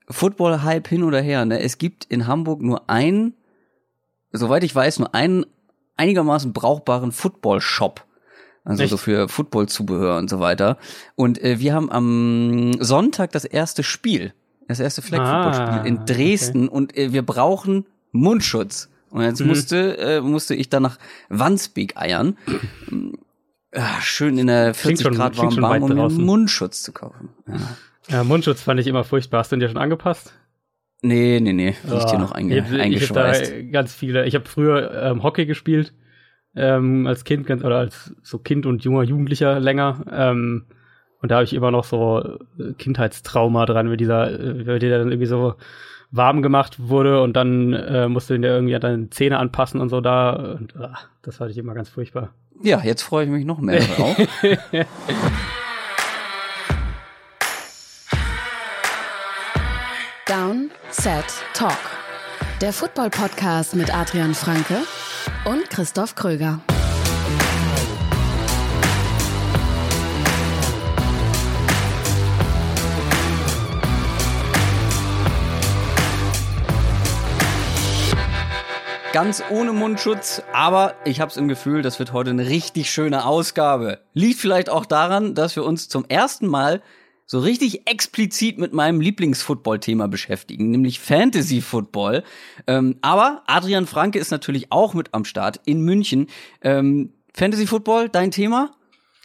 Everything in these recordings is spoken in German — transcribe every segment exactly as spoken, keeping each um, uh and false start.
Football-Hype hin oder her, ne? Es gibt in Hamburg nur einen, soweit ich weiß, nur einen einigermaßen brauchbaren Football-Shop. Also Echt? So für Football-Zubehör und so weiter. Und äh, wir haben am Sonntag das erste Spiel, das erste Flag-Football-Spiel ah, in Dresden okay. und äh, wir brauchen Mundschutz. Und jetzt mhm. musste äh, musste ich dann nach Wandsbek eiern. Ja, schön in der vierzig Grad warmen Bahn, um mir Mundschutz zu kaufen. Ja. Ja, Mundschutz fand ich immer furchtbar. Hast du den dir schon angepasst? Nee, nee, nee. Liegt oh, hier noch einge- ich, eingeschweißt. Ich hab da ganz viele. Ich habe früher ähm, Hockey gespielt. Ähm, als Kind ganz, oder als so Kind und junger Jugendlicher länger. Ähm, und da habe ich immer noch so Kindheitstrauma dran, wie dieser, wie der dann irgendwie so warm gemacht wurde und dann äh, musste der irgendwie deine Zähne anpassen und so da. Und, ach, das fand ich immer ganz furchtbar. Ja, jetzt freue ich mich noch mehr drauf. Down, Set, Talk. Der Football-Podcast mit Adrian Franke und Christoph Kröger. Ganz ohne Mundschutz, aber ich hab's im Gefühl, das wird heute eine richtig schöne Ausgabe. Liegt vielleicht auch daran, dass wir uns zum ersten Mal so richtig explizit mit meinem Lieblingsfootball-Thema beschäftigen, nämlich Fantasy-Football. Ähm, aber Adrian Franke ist natürlich auch mit am Start in München. Ähm, Fantasy-Football, dein Thema?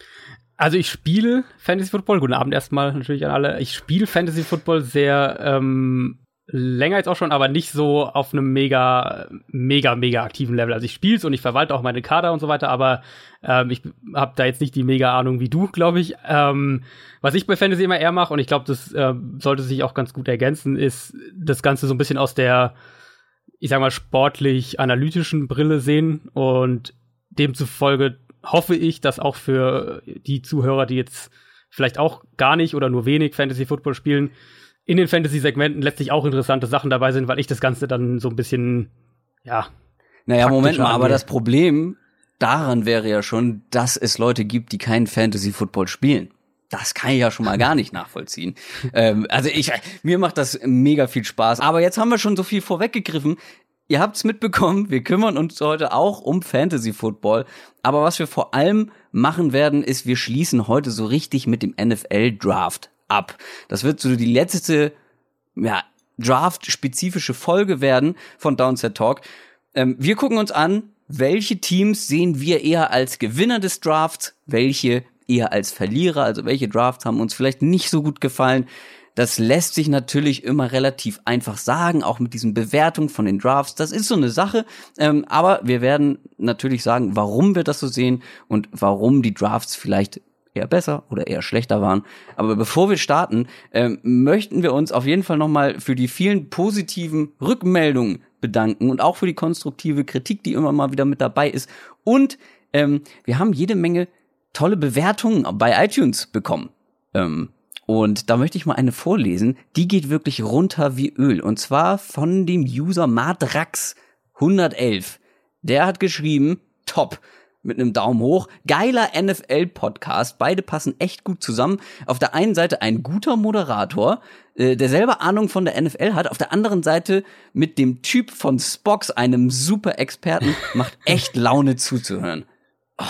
Also ich spiele Fantasy-Football, guten Abend erstmal natürlich an alle. Ich spiele Fantasy-Football sehr ähm, länger jetzt auch schon, aber nicht so auf einem mega, mega, mega aktiven Level. Also ich spiele es und ich verwalte auch meine Kader und so weiter, aber ähm, ich habe da jetzt nicht die mega Ahnung wie du, glaube ich. Ähm, was ich bei Fantasy immer eher mache, und ich glaube, das äh, sollte sich auch ganz gut ergänzen, ist das Ganze so ein bisschen aus der, ich sag mal, sportlich-analytischen Brille sehen. Und demzufolge hoffe ich, dass auch für die Zuhörer, die jetzt vielleicht auch gar nicht oder nur wenig Fantasy-Football spielen, in den Fantasy-Segmenten letztlich auch interessante Sachen dabei sind, weil ich das Ganze dann so ein bisschen, ja. Naja, Moment mal, angehe. Aber das Problem daran wäre ja schon, dass es Leute gibt, die keinen Fantasy-Football spielen. Das kann ich ja schon mal gar nicht nachvollziehen. ähm, also ich, mir macht das mega viel Spaß. Aber jetzt haben wir schon so viel vorweggegriffen. Ihr habt's mitbekommen, wir kümmern uns heute auch um Fantasy-Football. Aber was wir vor allem machen werden, ist, wir schließen heute so richtig mit dem N F L-Draft ab. Das wird so die letzte, ja, Draft-spezifische Folge werden von Downset Talk. Ähm, wir gucken uns an, welche Teams sehen wir eher als Gewinner des Drafts, welche eher als Verlierer, also welche Drafts haben uns vielleicht nicht so gut gefallen. Das lässt sich natürlich immer relativ einfach sagen, auch mit diesen Bewertungen von den Drafts. Das ist so eine Sache, ähm, aber wir werden natürlich sagen, warum wir das so sehen und warum die Drafts vielleicht eher besser oder eher schlechter waren. Aber bevor wir starten, ähm, möchten wir uns auf jeden Fall nochmal für die vielen positiven Rückmeldungen bedanken und auch für die konstruktive Kritik, die immer mal wieder mit dabei ist. Und ähm, wir haben jede Menge tolle Bewertungen bei iTunes bekommen. Ähm, und da möchte ich mal eine vorlesen. Die geht wirklich runter wie Öl. Und zwar von dem User Madrax hundertelf. Der hat geschrieben, top, mit einem Daumen hoch, geiler N F L-Podcast, beide passen echt gut zusammen. Auf der einen Seite ein guter Moderator, äh, der selber Ahnung von der N F L hat, auf der anderen Seite mit dem Typ von Spox, einem super Experten, macht echt Laune zuzuhören. Oh,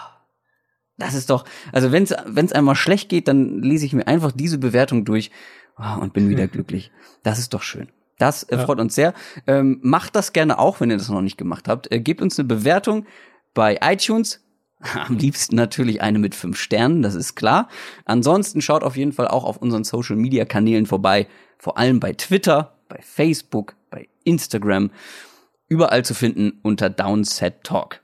das ist doch, also wenn's wenn's einmal schlecht geht, dann lese ich mir einfach diese Bewertung durch oh, und bin wieder glücklich. Das ist doch schön. Das äh, freut ja. uns sehr. Ähm, macht das gerne auch, wenn ihr das noch nicht gemacht habt. Äh, gebt uns eine Bewertung bei iTunes, am liebsten natürlich eine mit fünf Sternen, das ist klar. Ansonsten schaut auf jeden Fall auch auf unseren Social-Media-Kanälen vorbei, vor allem bei Twitter, bei Facebook, bei Instagram, überall zu finden unter Downset Talk.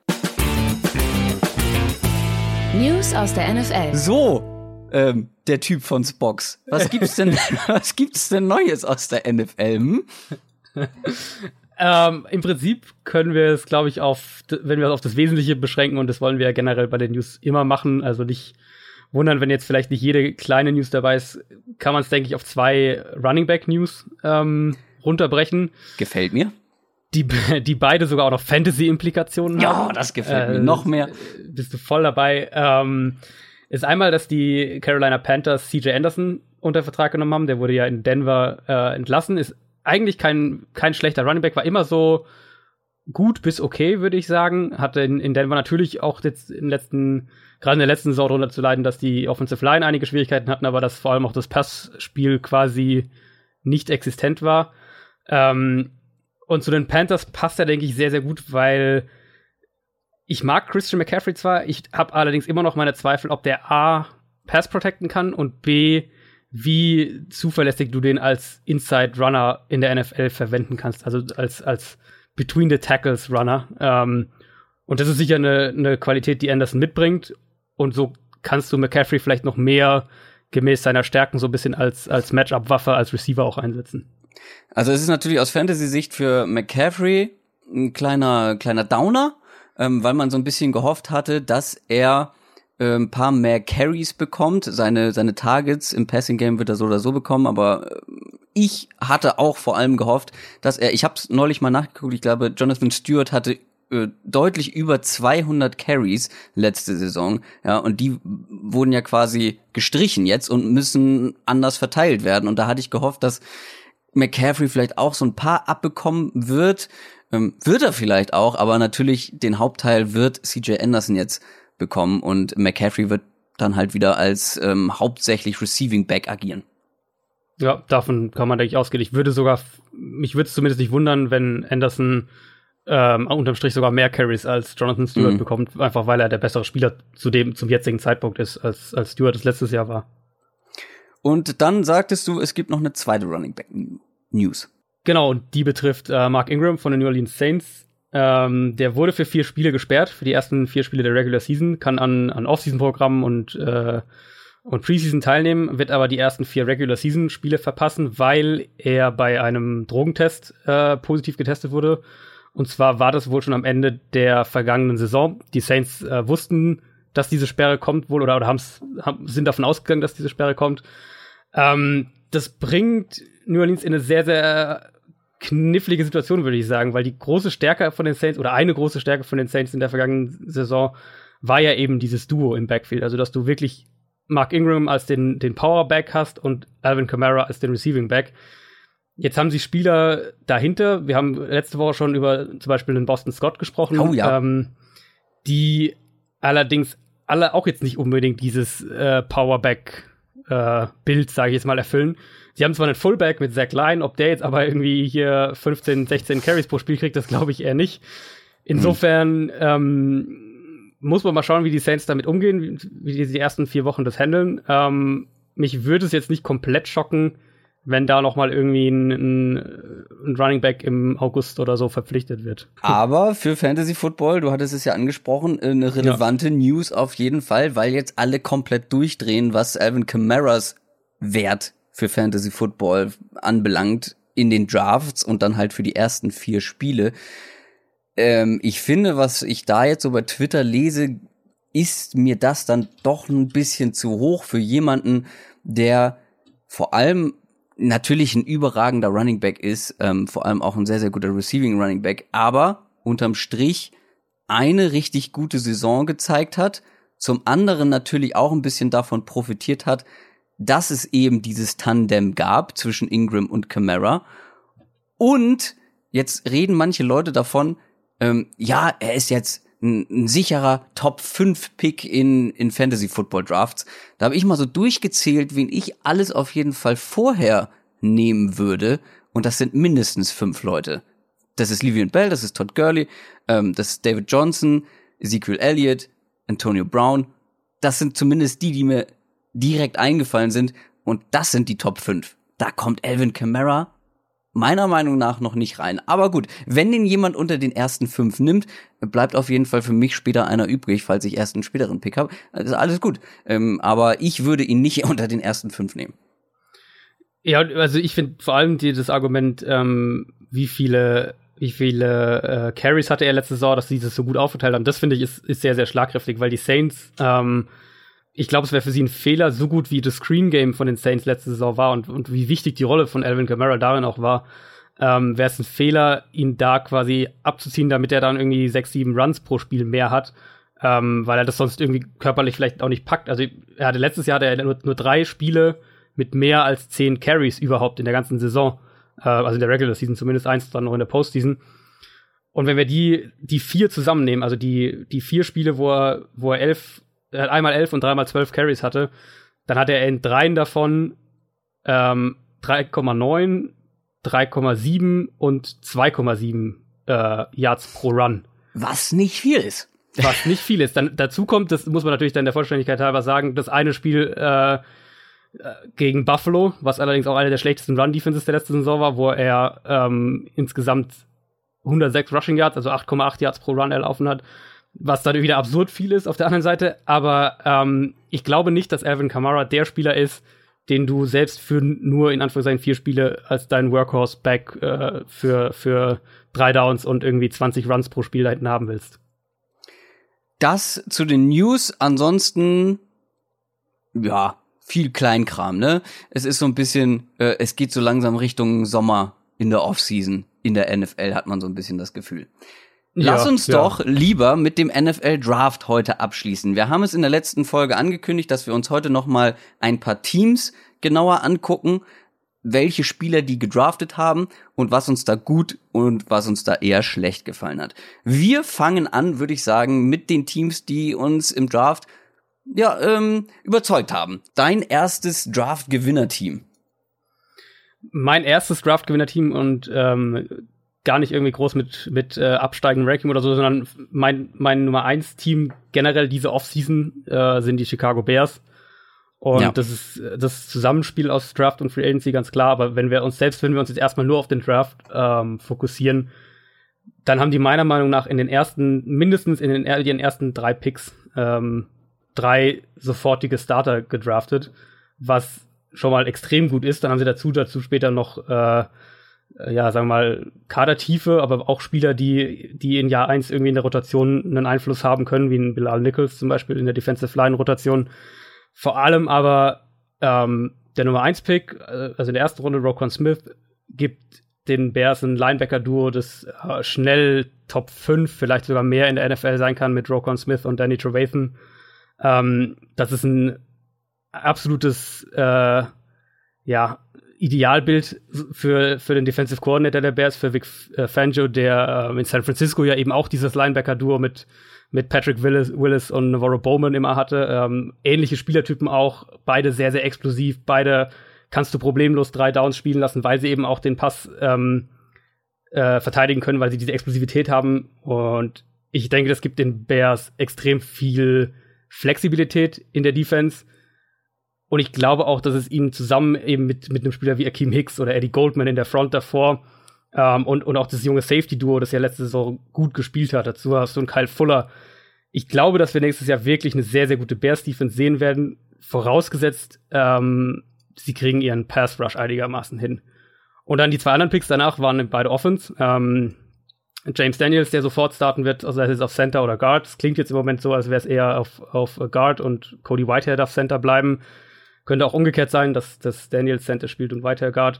News aus der N F L. So, ähm, der Typ von Spox. Was gibt's denn, was gibt's denn Neues aus der N F L? Hm? Ähm, im Prinzip können wir es, glaube ich, auf, wenn wir es auf das Wesentliche beschränken, und das wollen wir ja generell bei den News immer machen, also nicht wundern, wenn jetzt vielleicht nicht jede kleine News dabei ist, kann man es, denke ich, auf zwei Running Back News ähm, runterbrechen. Gefällt mir. Die, die beide sogar auch noch Fantasy-Implikationen ja, haben. Ja, das gefällt äh, mir noch mehr. Bist du voll dabei. Ähm, ist einmal, dass die Carolina Panthers C J Anderson unter Vertrag genommen haben. Der wurde ja in Denver äh, entlassen. Ist eigentlich kein, kein schlechter Running Back, war immer so gut bis okay, würde ich sagen. Hatte in, in Denver natürlich auch jetzt in letzten, gerade in der letzten Saison darunter zu leiden, dass die Offensive Line einige Schwierigkeiten hatten, aber dass vor allem auch das Passspiel quasi nicht existent war. Ähm, und zu den Panthers passt er, denke ich, sehr, sehr gut, weil ich mag Christian McCaffrey zwar, ich habe allerdings immer noch meine Zweifel, ob der A, Pass protecten kann und B, wie zuverlässig du den als Inside Runner in der N F L verwenden kannst, also als, als Between the Tackles Runner. Ähm, und das ist sicher eine, eine Qualität, die Anderson mitbringt. Und so kannst du McCaffrey vielleicht noch mehr gemäß seiner Stärken so ein bisschen als, als Matchup-Waffe, als Receiver auch einsetzen. Also es ist natürlich aus Fantasy-Sicht für McCaffrey ein kleiner, kleiner Downer, ähm, weil man so ein bisschen gehofft hatte, dass er äh, ein paar mehr Carries bekommt. Seine, seine Targets im Passing-Game wird er so oder so bekommen, aber äh, ich hatte auch vor allem gehofft, dass er, ich habe es neulich mal nachgeguckt, ich glaube, Jonathan Stewart hatte äh, deutlich über zweihundert Carries letzte Saison, ja, und die wurden ja quasi gestrichen jetzt und müssen anders verteilt werden. Und da hatte ich gehofft, dass McCaffrey vielleicht auch so ein paar abbekommen wird, ähm, wird er vielleicht auch, aber natürlich den Hauptteil wird C J Anderson jetzt bekommen und McCaffrey wird dann halt wieder als ähm, hauptsächlich Receiving Back agieren. Ja, davon kann man, denke ich, ausgehen. Ich würde sogar, mich würde es zumindest nicht wundern, wenn Anderson ähm, unterm Strich sogar mehr Carries als Jonathan Stewart mhm. bekommt, einfach weil er der bessere Spieler zu dem, zum jetzigen Zeitpunkt ist, als, als Stewart es letztes Jahr war. Und dann sagtest du, es gibt noch eine zweite Running Back News. Genau, und die betrifft äh, Mark Ingram von den New Orleans Saints. Ähm, der wurde für vier Spiele gesperrt, für die ersten vier Spiele der Regular Season, kann an, an Off-Season-Programmen und äh, und Preseason teilnehmen, wird aber die ersten vier Regular-Season-Spiele verpassen, weil er bei einem Drogentest äh, positiv getestet wurde. Und zwar war das wohl schon am Ende der vergangenen Saison. Die Saints äh, wussten, dass diese Sperre kommt wohl oder, oder haben's, haben, sind davon ausgegangen, dass diese Sperre kommt. Ähm, das bringt New Orleans in eine sehr, sehr knifflige Situation, würde ich sagen, weil die große Stärke von den Saints oder eine große Stärke von den Saints in der vergangenen Saison war ja eben dieses Duo im Backfield. Also, dass du wirklich Mark Ingram als den, den Powerback hast und Alvin Kamara als den Receiving Back. Jetzt haben sie Spieler dahinter. Wir haben letzte Woche schon über zum Beispiel den Boston Scott gesprochen, oh, ja. ähm, die allerdings alle auch jetzt nicht unbedingt dieses äh, Powerback-Bild, äh, sage ich jetzt mal, erfüllen. Sie haben zwar einen Fullback mit Zach Line, ob der jetzt aber irgendwie hier fünfzehn, sechzehn Carries pro Spiel kriegt, das glaube ich eher nicht. Insofern hm. ähm, muss man mal schauen, wie die Saints damit umgehen, wie, wie die, die ersten vier Wochen das handeln. Ähm, mich würde es jetzt nicht komplett schocken, wenn da noch mal irgendwie ein, ein, ein Running Back im August oder so verpflichtet wird. Aber für Fantasy Football, du hattest es ja angesprochen, eine relevante ja. News auf jeden Fall, weil jetzt alle komplett durchdrehen, was Alvin Kamaras Wert für Fantasy Football anbelangt in den Drafts und dann halt für die ersten vier Spiele. Ähm, ich finde, was ich da jetzt so bei Twitter lese, ist mir das dann doch ein bisschen zu hoch für jemanden, der vor allem natürlich ein überragender Running Back ist, ähm, vor allem auch ein sehr, sehr guter Receiving Running Back, aber unterm Strich eine richtig gute Saison gezeigt hat, zum anderen natürlich auch ein bisschen davon profitiert hat, dass es eben dieses Tandem gab zwischen Ingram und Kamara. Und jetzt reden manche Leute davon, ähm, ja, er ist jetzt ein, ein sicherer Top fünf Pick in, in Fantasy Football Drafts. Da habe ich mal so durchgezählt, wen ich alles auf jeden Fall vorher nehmen würde. Und das sind mindestens fünf Leute. Das ist Le'Veon Bell, das ist Todd Gurley, ähm, das ist David Johnson, Ezekiel Elliott, Antonio Brown. Das sind zumindest die, die mir direkt eingefallen sind. Und das sind die Top fünf. Da kommt Alvin Kamara meiner Meinung nach noch nicht rein. Aber gut, wenn den jemand unter den ersten fünf nimmt, bleibt auf jeden Fall für mich später einer übrig, falls ich erst einen späteren Pick habe. Also alles gut. Ähm, aber ich würde ihn nicht unter den ersten fünf nehmen. Ja, also ich finde vor allem die, das Argument, ähm, wie viele wie viele äh, Carries hatte er letzte Saison, dass sie das so gut aufgeteilt haben, das finde ich ist, ist sehr, sehr schlagkräftig, weil die Saints, ähm, ich glaube, es wäre für sie ein Fehler, so gut wie das Screen-Game von den Saints letzte Saison war und, und wie wichtig die Rolle von Alvin Kamara darin auch war, ähm, wäre es ein Fehler, ihn da quasi abzuziehen, damit er dann irgendwie sechs, sieben Runs pro Spiel mehr hat, ähm, weil er das sonst irgendwie körperlich vielleicht auch nicht packt. Also er hatte letztes Jahr hatte er nur, nur drei Spiele mit mehr als zehn Carries überhaupt in der ganzen Saison. Äh, also in der Regular Season zumindest, eins dann noch in der Postseason. Und wenn wir die, die vier zusammennehmen, also die, die vier Spiele, wo er, wo er elf, äh, einmal elf und dreimal zwölf Carries hatte, dann hat er in dreien davon ähm, drei Komma neun, drei Komma sieben und zwei Komma sieben äh, Yards pro Run. Was nicht viel ist. Was nicht viel ist. Dann dazu kommt, das muss man natürlich dann der Vollständigkeit halber sagen, das eine Spiel äh, gegen Buffalo, was allerdings auch eine der schlechtesten Run-Defenses der letzten Saison war, wo er ähm, insgesamt hundertsechs Rushing Yards, also acht Komma acht Yards pro Run erlaufen hat, was dann wieder absurd viel ist auf der anderen Seite. Aber ähm, ich glaube nicht, dass Alvin Kamara der Spieler ist, den du selbst für nur in Anführungszeichen vier Spiele als deinen Workhorse-Back äh, für, für drei Downs und irgendwie zwanzig Runs pro Spiel da hinten haben willst. Das zu den News. Ansonsten, ja, viel Kleinkram, ne? Es ist so ein bisschen, äh, es geht so langsam Richtung Sommer in der Offseason. In der N F L hat man so ein bisschen das Gefühl. Lass ja, uns ja. doch lieber mit dem N F L-Draft heute abschließen. Wir haben es in der letzten Folge angekündigt, dass wir uns heute noch mal ein paar Teams genauer angucken, welche Spieler die gedraftet haben und was uns da gut und was uns da eher schlecht gefallen hat. Wir fangen an, würde ich sagen, mit den Teams, die uns im Draft ja ähm, überzeugt haben. Dein erstes Draft-Gewinner-Team. Mein erstes Draft-Gewinner-Team und ähm, gar nicht irgendwie groß mit mit äh, absteigendem Ranking oder so, sondern mein mein Nummer eins Team generell diese Offseason äh, sind die Chicago Bears. Und ja. das ist das Zusammenspiel aus Draft und Free Agency, ganz klar. Aber wenn wir uns, selbst wenn wir uns jetzt erstmal nur auf den Draft ähm, fokussieren, dann haben die meiner Meinung nach in den ersten, mindestens in den, in den ersten drei Picks ähm, drei sofortige Starter gedraftet, was schon mal extrem gut ist. Dann haben sie dazu dazu später noch äh, ja, sagen wir mal, Kadertiefe, aber auch Spieler, die die in Jahr eins irgendwie in der Rotation einen Einfluss haben können, wie ein Bilal Nichols zum Beispiel in der Defensive Line Rotation. Vor allem aber ähm, der Nummer eins Pick, also in der ersten Runde Roquan Smith, gibt den Bears ein Linebacker-Duo, das äh, schnell Top fünf, vielleicht sogar mehr in der N F L sein kann mit Roquan Smith und Danny Trevathan. Ähm, das ist ein absolutes äh, ja, Idealbild für, für den Defensive Coordinator der Bears, für Vic äh, Fangio, der äh, in San Francisco ja eben auch dieses Linebacker-Duo mit mit Patrick Willis, Willis und Navarro Bowman immer hatte. Ähm, ähnliche Spielertypen auch, beide sehr, sehr explosiv, beide kannst du problemlos drei Downs spielen lassen, weil sie eben auch den Pass ähm, äh, verteidigen können, weil sie diese Explosivität haben. Und ich denke, das gibt den Bears extrem viel Flexibilität in der Defense. Und ich glaube auch, dass es ihnen zusammen eben mit, mit einem Spieler wie Akeem Hicks oder Eddie Goldman in der Front davor Um, und, und auch das junge Safety-Duo, das ja letzte Saison gut gespielt hat. Dazu hast du einen Kyle Fuller. Ich glaube, dass wir nächstes Jahr wirklich eine sehr, sehr gute Bears-Defense sehen werden, vorausgesetzt, ähm, sie kriegen ihren Pass-Rush einigermaßen hin. Und dann die zwei anderen Picks danach waren beide Offense. Ähm, James Daniels, der sofort starten wird, also er ist auf Center oder Guard. Das klingt jetzt im Moment so, als wäre es eher auf, auf Guard und Cody Whitehair darf Center bleiben. Könnte auch umgekehrt sein, dass, dass Daniels Center spielt und Whitehair Guard.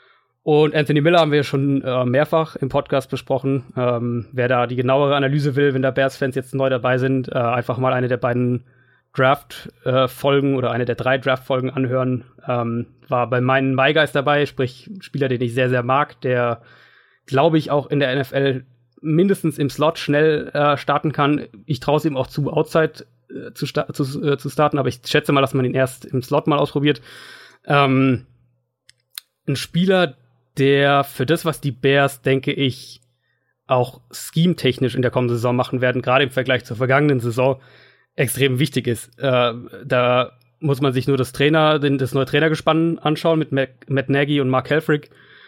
Und Anthony Miller haben wir schon äh, mehrfach im Podcast besprochen. Ähm, wer da die genauere Analyse will, wenn da Bears-Fans jetzt neu dabei sind, äh, einfach mal eine der beiden Draft-Folgen äh, oder eine der drei Draft-Folgen anhören. Ähm, war bei meinen MyGuys dabei, sprich Spieler, den ich sehr, sehr mag, der, glaube ich, auch in der N F L mindestens im Slot schnell äh, starten kann. Ich traue es ihm auch zu, Outside äh, zu, sta- zu, äh, zu starten, aber ich schätze mal, dass man ihn erst im Slot mal ausprobiert. Ähm, ein Spieler, der für das, was die Bears, denke ich, auch scheme-technisch in der kommenden Saison machen werden, gerade im Vergleich zur vergangenen Saison, extrem wichtig ist. Äh, da muss man sich nur das Trainer, den, das neue Trainergespann anschauen mit Mac, Matt Nagy und Mark Helfrich.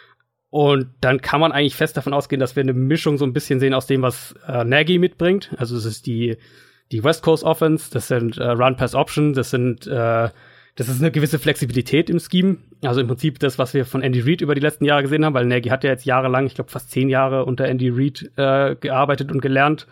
Und dann kann man eigentlich fest davon ausgehen, dass wir eine Mischung so ein bisschen sehen aus dem, was äh, Nagy mitbringt. Also es ist die, die West Coast Offense, das sind äh, Run-Pass-Option, das sind äh, Das ist eine gewisse Flexibilität im Scheme. Also im Prinzip das, was wir von Andy Reid über die letzten Jahre gesehen haben, weil Nagy hat ja jetzt jahrelang, ich glaube fast zehn Jahre unter Andy Reid äh, gearbeitet und gelernt.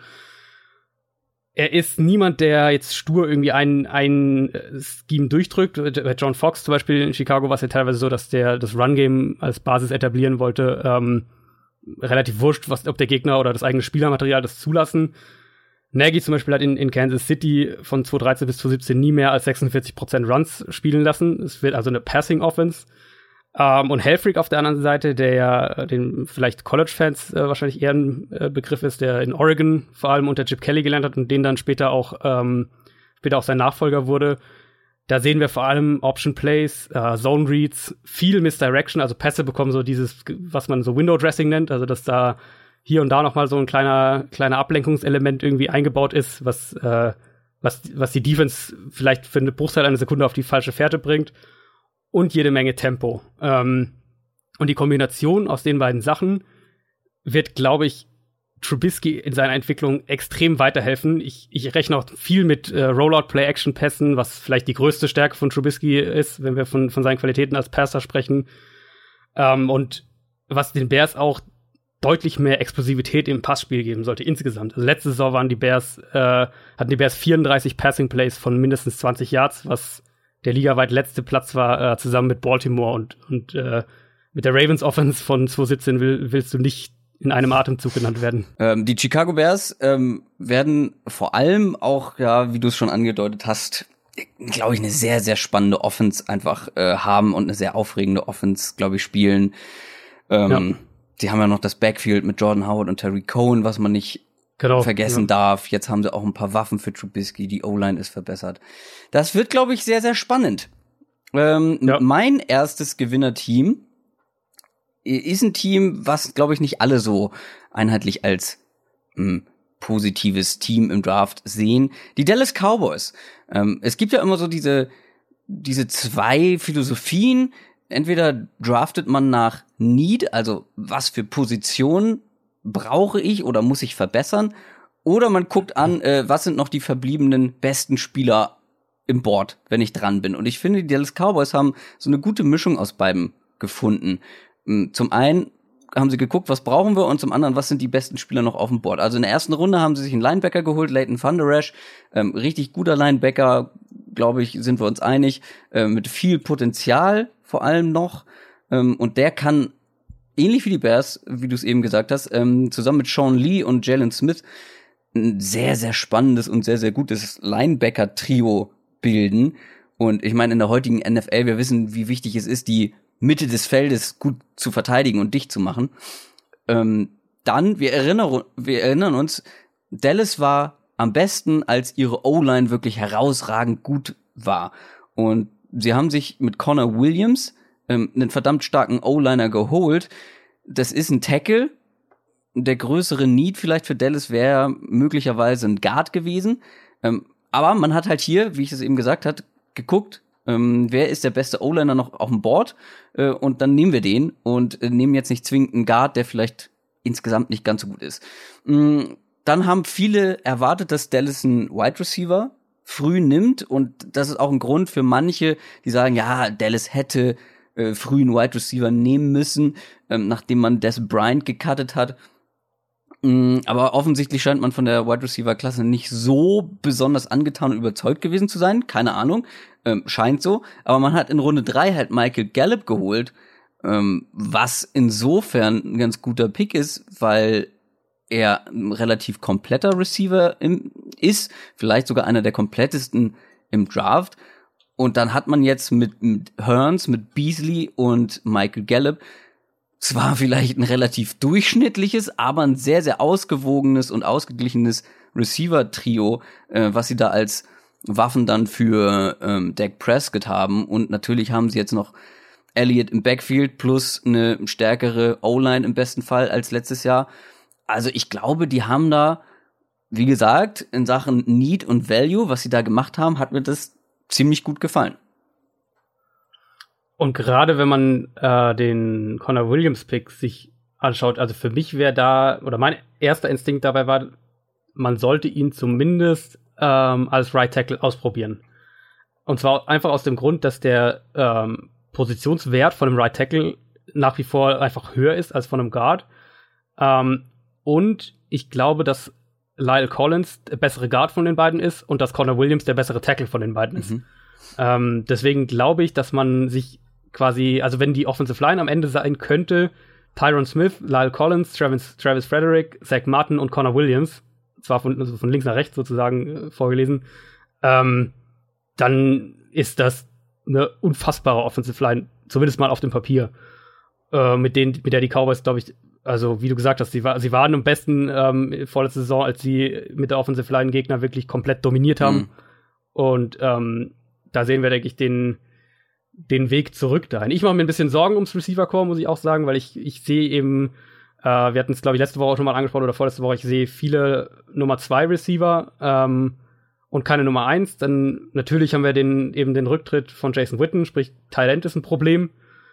Er ist niemand, der jetzt stur irgendwie ein, ein Scheme durchdrückt. Bei John Fox zum Beispiel in Chicago war es ja teilweise so, dass der das Run-Game als Basis etablieren wollte. Ähm, relativ wurscht, was, ob der Gegner oder das eigene Spielermaterial das zulassen. Nagy zum Beispiel hat in, in Kansas City von zwanzig dreizehn bis zwanzig siebzehn nie mehr als sechsundvierzig Prozent Runs spielen lassen. Es wird also eine Passing-Offense. Um, und Helfrich auf der anderen Seite, der ja den vielleicht College-Fans äh, wahrscheinlich eher ein äh, Begriff ist, der in Oregon vor allem unter Chip Kelly gelernt hat und den dann später auch ähm, später auch sein Nachfolger wurde. Da sehen wir vor allem Option Plays, äh, Zone Reads, viel Misdirection, also Pässe bekommen so dieses, was man so Window Dressing nennt, also dass da hier und da noch mal so ein kleiner kleiner Ablenkungselement irgendwie eingebaut ist, was äh, was was die Defense vielleicht für eine Bruchteil einer Sekunde auf die falsche Fährte bringt. Und jede Menge Tempo. Ähm, und die Kombination aus den beiden Sachen wird, glaube ich, Trubisky in seiner Entwicklung extrem weiterhelfen. Ich, ich rechne auch viel mit äh, Rollout-Play-Action-Pässen, was vielleicht die größte Stärke von Trubisky ist, wenn wir von, von seinen Qualitäten als Passer sprechen. Ähm, und was den Bears auch deutlich mehr Explosivität im Passspiel geben sollte insgesamt. Also letzte Saison waren die Bears, äh, hatten die Bears vierunddreißig Passing-Plays von mindestens zwanzig Yards, was der ligaweit letzte Platz war, äh, zusammen mit Baltimore und, und äh, mit der Ravens Offense von zwanzig siebzehn will, willst du nicht in einem Atemzug genannt werden. Ähm, die Chicago Bears ähm, werden vor allem auch, ja, wie du es schon angedeutet hast, glaube ich, eine sehr, sehr spannende Offense einfach äh, haben und eine sehr aufregende Offense, glaube ich, spielen. Ähm, ja. Sie haben ja noch das Backfield mit Jordan Howard und Terry Cohen, was man nicht Genau, vergessen ja. darf. Jetzt haben sie auch ein paar Waffen für Trubisky. Die O-Line ist verbessert. Das wird, glaube ich, sehr, sehr spannend. Ähm, ja. Mein erstes Gewinnerteam ist ein Team, was, glaube ich, nicht alle so einheitlich als mh, positives Team im Draft sehen. Die Dallas Cowboys. Ähm, es gibt ja immer so diese, diese zwei Philosophien. Entweder draftet man nach Need, also was für Positionen brauche ich oder muss ich verbessern? Oder man guckt an, äh, was sind noch die verbliebenen besten Spieler im Board, wenn ich dran bin. Und ich finde, die Dallas Cowboys haben so eine gute Mischung aus beiden gefunden. Zum einen haben sie geguckt, was brauchen wir, und zum anderen, was sind die besten Spieler noch auf dem Board. Also in der ersten Runde haben sie sich einen Linebacker geholt, Leighton Vander Esch, ähm, richtig guter Linebacker, glaube ich, sind wir uns einig, äh, mit viel Potenzial vor allem noch. Ähm, und der kann ähnlich wie die Bears, wie du es eben gesagt hast, ähm, zusammen mit Sean Lee und Jalen Smith ein sehr, sehr spannendes und sehr, sehr gutes Linebacker-Trio bilden. Und ich meine, in der heutigen N F L, wir wissen, wie wichtig es ist, die Mitte des Feldes gut zu verteidigen und dicht zu machen. Ähm, dann, wir erinnern, wir erinnern uns, Dallas war am besten, als ihre O-Line wirklich herausragend gut war. Und sie haben sich mit Connor Williams ähm, einen verdammt starken O-Liner geholt. Das ist ein Tackle. Der größere Need vielleicht für Dallas wäre möglicherweise ein Guard gewesen. Ähm, aber man hat halt hier, wie ich es eben gesagt habe, geguckt, ähm, wer ist der beste O-Liner noch auf dem Board, äh, und dann nehmen wir den und äh, nehmen jetzt nicht zwingend einen Guard, der vielleicht insgesamt nicht ganz so gut ist. Ähm, dann haben viele erwartet, dass Dallas einen Wide Receiver früh nimmt, und das ist auch ein Grund für manche, die sagen, ja, Dallas hätte äh, früh einen Wide Receiver nehmen müssen, ähm, nachdem man Des Bryant gecuttet hat. Aber offensichtlich scheint man von der Wide Receiver Klasse nicht so besonders angetan und überzeugt gewesen zu sein. Keine Ahnung. Ähm, scheint so. Aber man hat in Runde drei halt Michael Gallup geholt, ähm, was insofern ein ganz guter Pick ist, weil er ein relativ kompletter Receiver im, ist. Vielleicht sogar einer der komplettesten im Draft. Und dann hat man jetzt mit, mit Hearns, mit Beasley und Michael Gallup zwar vielleicht ein relativ durchschnittliches, aber ein sehr, sehr ausgewogenes und ausgeglichenes Receiver-Trio, äh, was sie da als Waffen dann für ähm, Dak Prescott haben. Und natürlich haben sie jetzt noch Elliott im Backfield plus eine stärkere O-Line im besten Fall als letztes Jahr. Also ich glaube, die haben da, wie gesagt, in Sachen Need und Value, was sie da gemacht haben, hat mir das ziemlich gut gefallen. Und gerade wenn man äh, den Connor Williams-Pick sich anschaut, also für mich wäre da, oder mein erster Instinkt dabei war, man sollte ihn zumindest ähm, als Right Tackle ausprobieren. Und zwar einfach aus dem Grund, dass der ähm, Positionswert von einem Right Tackle nach wie vor einfach höher ist als von einem Guard. Ähm, und ich glaube, dass Lyle Collins der bessere Guard von den beiden ist und dass Connor Williams der bessere Tackle von den beiden ist. Mhm. Ähm, deswegen glaube ich, dass man sich quasi, also wenn die Offensive Line am Ende sein könnte, Tyron Smith, Lyle Collins, Travis, Travis Frederick, Zach Martin und Connor Williams zwar von, also von links nach rechts sozusagen äh, vorgelesen, ähm, dann ist das eine unfassbare Offensive Line, zumindest mal auf dem Papier, äh, mit denen, mit der die Cowboys, glaube ich, also wie du gesagt hast, sie, war, sie waren am besten ähm, vorletzte Saison, als sie mit der Offensive Line Gegner wirklich komplett dominiert haben. Mhm. Und ähm, da sehen wir, denke ich, den, den Weg zurück dahin. Ich mache mir ein bisschen Sorgen ums Receiver-Core, muss ich auch sagen, weil ich, ich sehe eben, äh, wir hatten es, glaube ich, letzte Woche auch schon mal angesprochen oder vorletzte Woche, ich sehe viele Nummer zwei Receiver ähm, und keine Nummer eins. Dann natürlich haben wir den, eben den Rücktritt von Jason Witten, sprich, Talent ist ein Problem.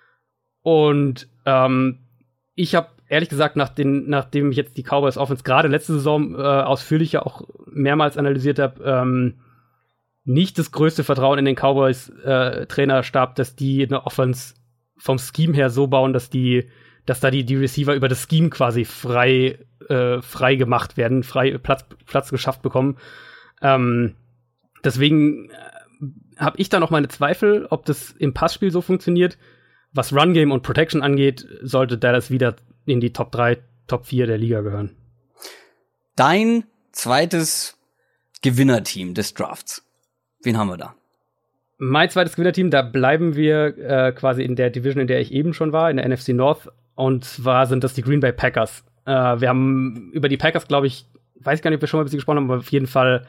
Und ähm, ich habe ehrlich gesagt, nach den, nachdem ich jetzt die Cowboys Offense gerade letzte Saison äh, ausführlich ja auch mehrmals analysiert habe, ähm, nicht das größte Vertrauen in den Cowboys äh, Trainerstab, dass die eine Offense vom Scheme her so bauen, dass die, dass da die, die Receiver über das Scheme quasi frei, äh, frei gemacht werden, frei Platz, Platz geschafft bekommen. Ähm, deswegen habe ich da noch meine Zweifel, ob das im Passspiel so funktioniert. Was Run Game und Protection angeht, sollte Dallas wieder in die Top drei, Top vier der Liga gehören. Dein zweites Gewinnerteam des Drafts. Wen haben wir da? Mein zweites Gewinnerteam, da bleiben wir äh, quasi in der Division, in der ich eben schon war, in der N F C North. Und zwar sind das die Green Bay Packers. Äh, wir haben über die Packers, glaube ich, weiß gar nicht, ob wir schon mal ein bisschen gesprochen haben, aber auf jeden Fall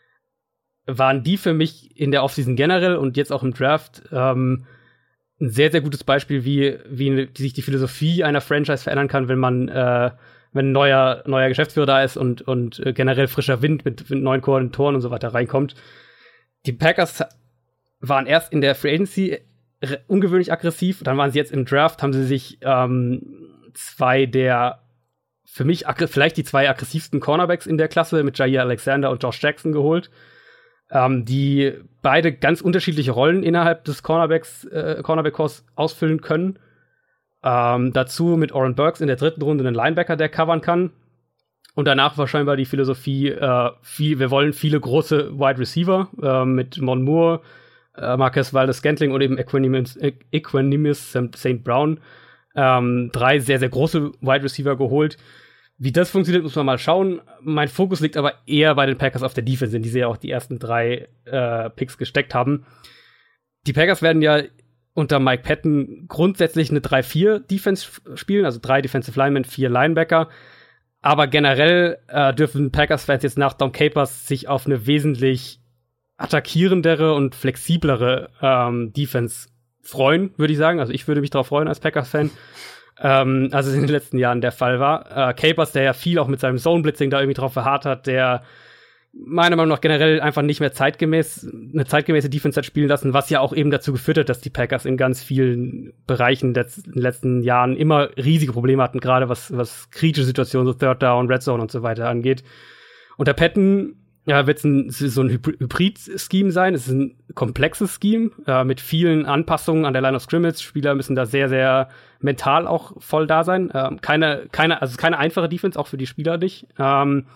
waren die für mich in der Offseason generell und jetzt auch im Draft ähm, ein sehr, sehr gutes Beispiel, wie, wie sich die Philosophie einer Franchise verändern kann, wenn man, äh, wenn ein neuer, neuer Geschäftsführer da ist und, und äh, generell frischer Wind mit, mit neuen Koordinatoren und so weiter reinkommt. Die Packers waren erst in der Free Agency ungewöhnlich aggressiv, dann waren sie jetzt im Draft, haben sie sich ähm, zwei der, für mich vielleicht die zwei aggressivsten Cornerbacks in der Klasse mit Jair Alexander und Josh Jackson geholt. Ähm, die beide ganz unterschiedliche Rollen innerhalb des Cornerbacks, äh, Cornerback-Kurs ausfüllen können. Ähm, dazu mit Oren Burks in der dritten Runde einen Linebacker, der covern kann. Und danach war scheinbar die Philosophie, äh, viel, wir wollen viele große Wide Receiver äh, mit Mon Moore, äh, Marquez Valdes-Scantling und eben Equanimeous, Equanimeous Saint Brown. Ähm, drei sehr, sehr große Wide Receiver geholt. Wie das funktioniert, muss man mal schauen. Mein Fokus liegt aber eher bei den Packers auf der Defense, in die sie ja auch die ersten drei äh, Picks gesteckt haben. Die Packers werden ja unter Mike Patton grundsätzlich eine drei vier Defense spielen, also drei Defensive Linemen, vier Linebacker. Aber generell äh, dürfen Packers-Fans jetzt nach Dom Capers sich auf eine wesentlich attackierendere und flexiblere ähm, Defense freuen, würde ich sagen. Also ich würde mich darauf freuen als Packers-Fan. Ähm, als es in den letzten Jahren der Fall war. Äh, Capers, der ja viel auch mit seinem Zone-Blitzing da irgendwie drauf verharrt hat, der meiner Meinung nach generell einfach nicht mehr zeitgemäß, eine zeitgemäße Defense hat spielen lassen, was ja auch eben dazu geführt hat, dass die Packers in ganz vielen Bereichen des, in den letzten Jahren immer riesige Probleme hatten, gerade was, was kritische Situationen, so Third Down, Red Zone und so weiter angeht. Unter Patton ja, wird es ein, so ein Hybrid-Scheme sein. Es ist ein komplexes Scheme äh, mit vielen Anpassungen an der Line of Scrimmage. Spieler müssen da sehr, sehr mental auch voll da sein. Ähm, keine, keine, also keine einfache Defense, auch für die Spieler nicht. Ähm,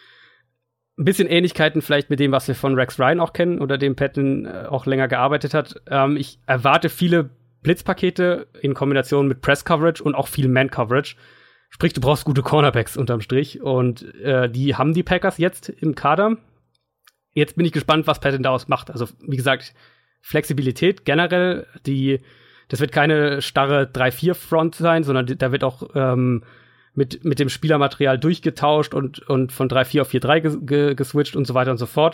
ein bisschen Ähnlichkeiten vielleicht mit dem, was wir von Rex Ryan auch kennen oder dem Patton äh, auch länger gearbeitet hat. Ähm, ich erwarte viele Blitzpakete in Kombination mit Press-Coverage und auch viel Man-Coverage. Sprich, du brauchst gute Cornerbacks unterm Strich. Und äh, die haben die Packers jetzt im Kader. Jetzt bin ich gespannt, was Patton daraus macht. Also, wie gesagt, Flexibilität generell. Die, das wird keine starre drei vier Front sein, sondern da wird auch ähm, mit, mit dem Spielermaterial durchgetauscht und, und von drei vier auf vier drei ges- ge- geswitcht und so weiter und so fort.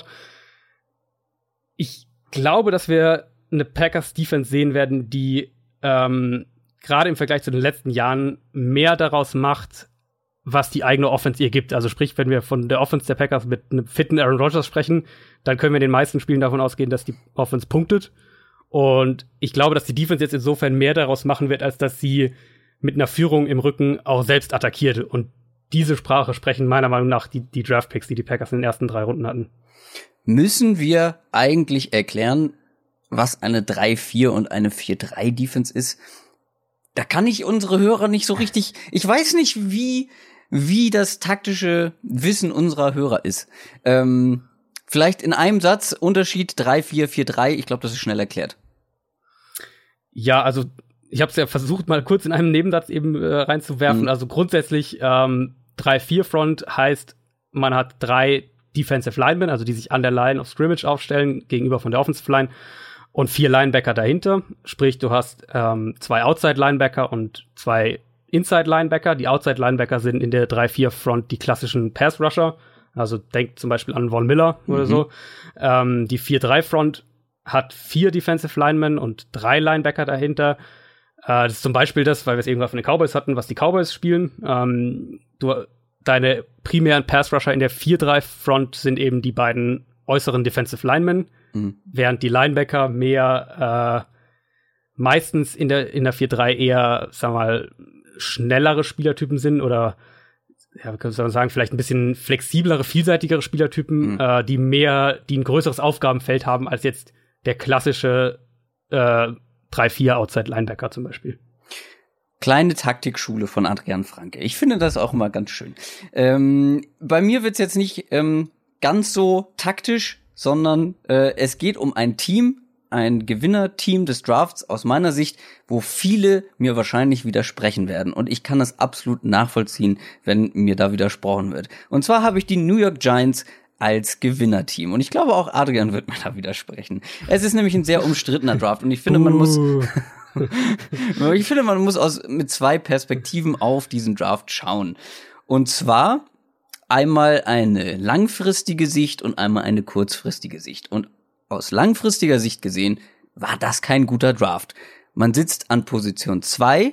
Ich glaube, dass wir eine Packers-Defense sehen werden, die ähm, gerade im Vergleich zu den letzten Jahren mehr daraus macht, was die eigene Offense ihr gibt. Also sprich, wenn wir von der Offense der Packers mit einem fitten Aaron Rodgers sprechen, dann können wir in den meisten Spielen davon ausgehen, dass die Offense punktet. Und ich glaube, dass die Defense jetzt insofern mehr daraus machen wird, als dass sie mit einer Führung im Rücken auch selbst attackiert. Und diese Sprache sprechen meiner Meinung nach die, die Draft-Picks, die die Packers in den ersten drei Runden hatten. Müssen wir eigentlich erklären, was eine drei vier und eine vier drei Defense ist? Da kann ich unsere Hörer nicht so richtig, ich weiß nicht, wie, wie das taktische Wissen unserer Hörer ist. Ähm, vielleicht in einem Satz Unterschied drei vier, vier drei, ich glaube, das ist schnell erklärt. Ja, also ich habe es ja versucht, mal kurz in einem Nebensatz eben äh, reinzuwerfen. Mhm. Also grundsätzlich ähm, drei vier Front heißt, man hat drei Defensive Linemen, also die sich an der Line of Scrimmage aufstellen, gegenüber von der Offensive Line, und vier Linebacker dahinter. Sprich, du hast ähm, zwei Outside-Linebacker und zwei Inside-Linebacker. Die Outside-Linebacker sind in der drei vier Front die klassischen Pass-Rusher. Also denkt zum Beispiel an Von Miller mhm. oder so. Ähm, die vier drei Front hat vier Defensive Linemen und drei Linebacker dahinter. Äh, das ist zum Beispiel das, weil wir es eben von den Cowboys hatten, was die Cowboys spielen. Ähm, du, deine primären Pass-Rusher in der vier drei Front sind eben die beiden äußeren Defensive Linemen, mhm. während die Linebacker mehr äh, meistens in der in der vier drei eher, sagen wir mal, schnellere Spielertypen sind oder ja, wir können sagen, vielleicht ein bisschen flexiblere, vielseitigere Spielertypen, mhm. äh, die mehr, die ein größeres Aufgabenfeld haben als jetzt der klassische äh, drei vier Outside-Linebacker zum Beispiel. Kleine Taktikschule von Adrian Franke. Ich finde das auch immer ganz schön. Ähm, bei mir wird's jetzt nicht ähm, ganz so taktisch, sondern äh, es geht um ein Team, ein Gewinnerteam des Drafts aus meiner Sicht, wo viele mir wahrscheinlich widersprechen werden. Und ich kann das absolut nachvollziehen, wenn mir da widersprochen wird. Und zwar habe ich die New York Giants als Gewinnerteam. Und ich glaube, auch Adrian wird mir da widersprechen. Es ist nämlich ein sehr umstrittener Draft. Und ich finde, man muss ich finde, man muss aus mit zwei Perspektiven auf diesen Draft schauen. Und zwar einmal eine langfristige Sicht und einmal eine kurzfristige Sicht. Und aus langfristiger Sicht gesehen war das kein guter Draft. Man sitzt an Position zwei.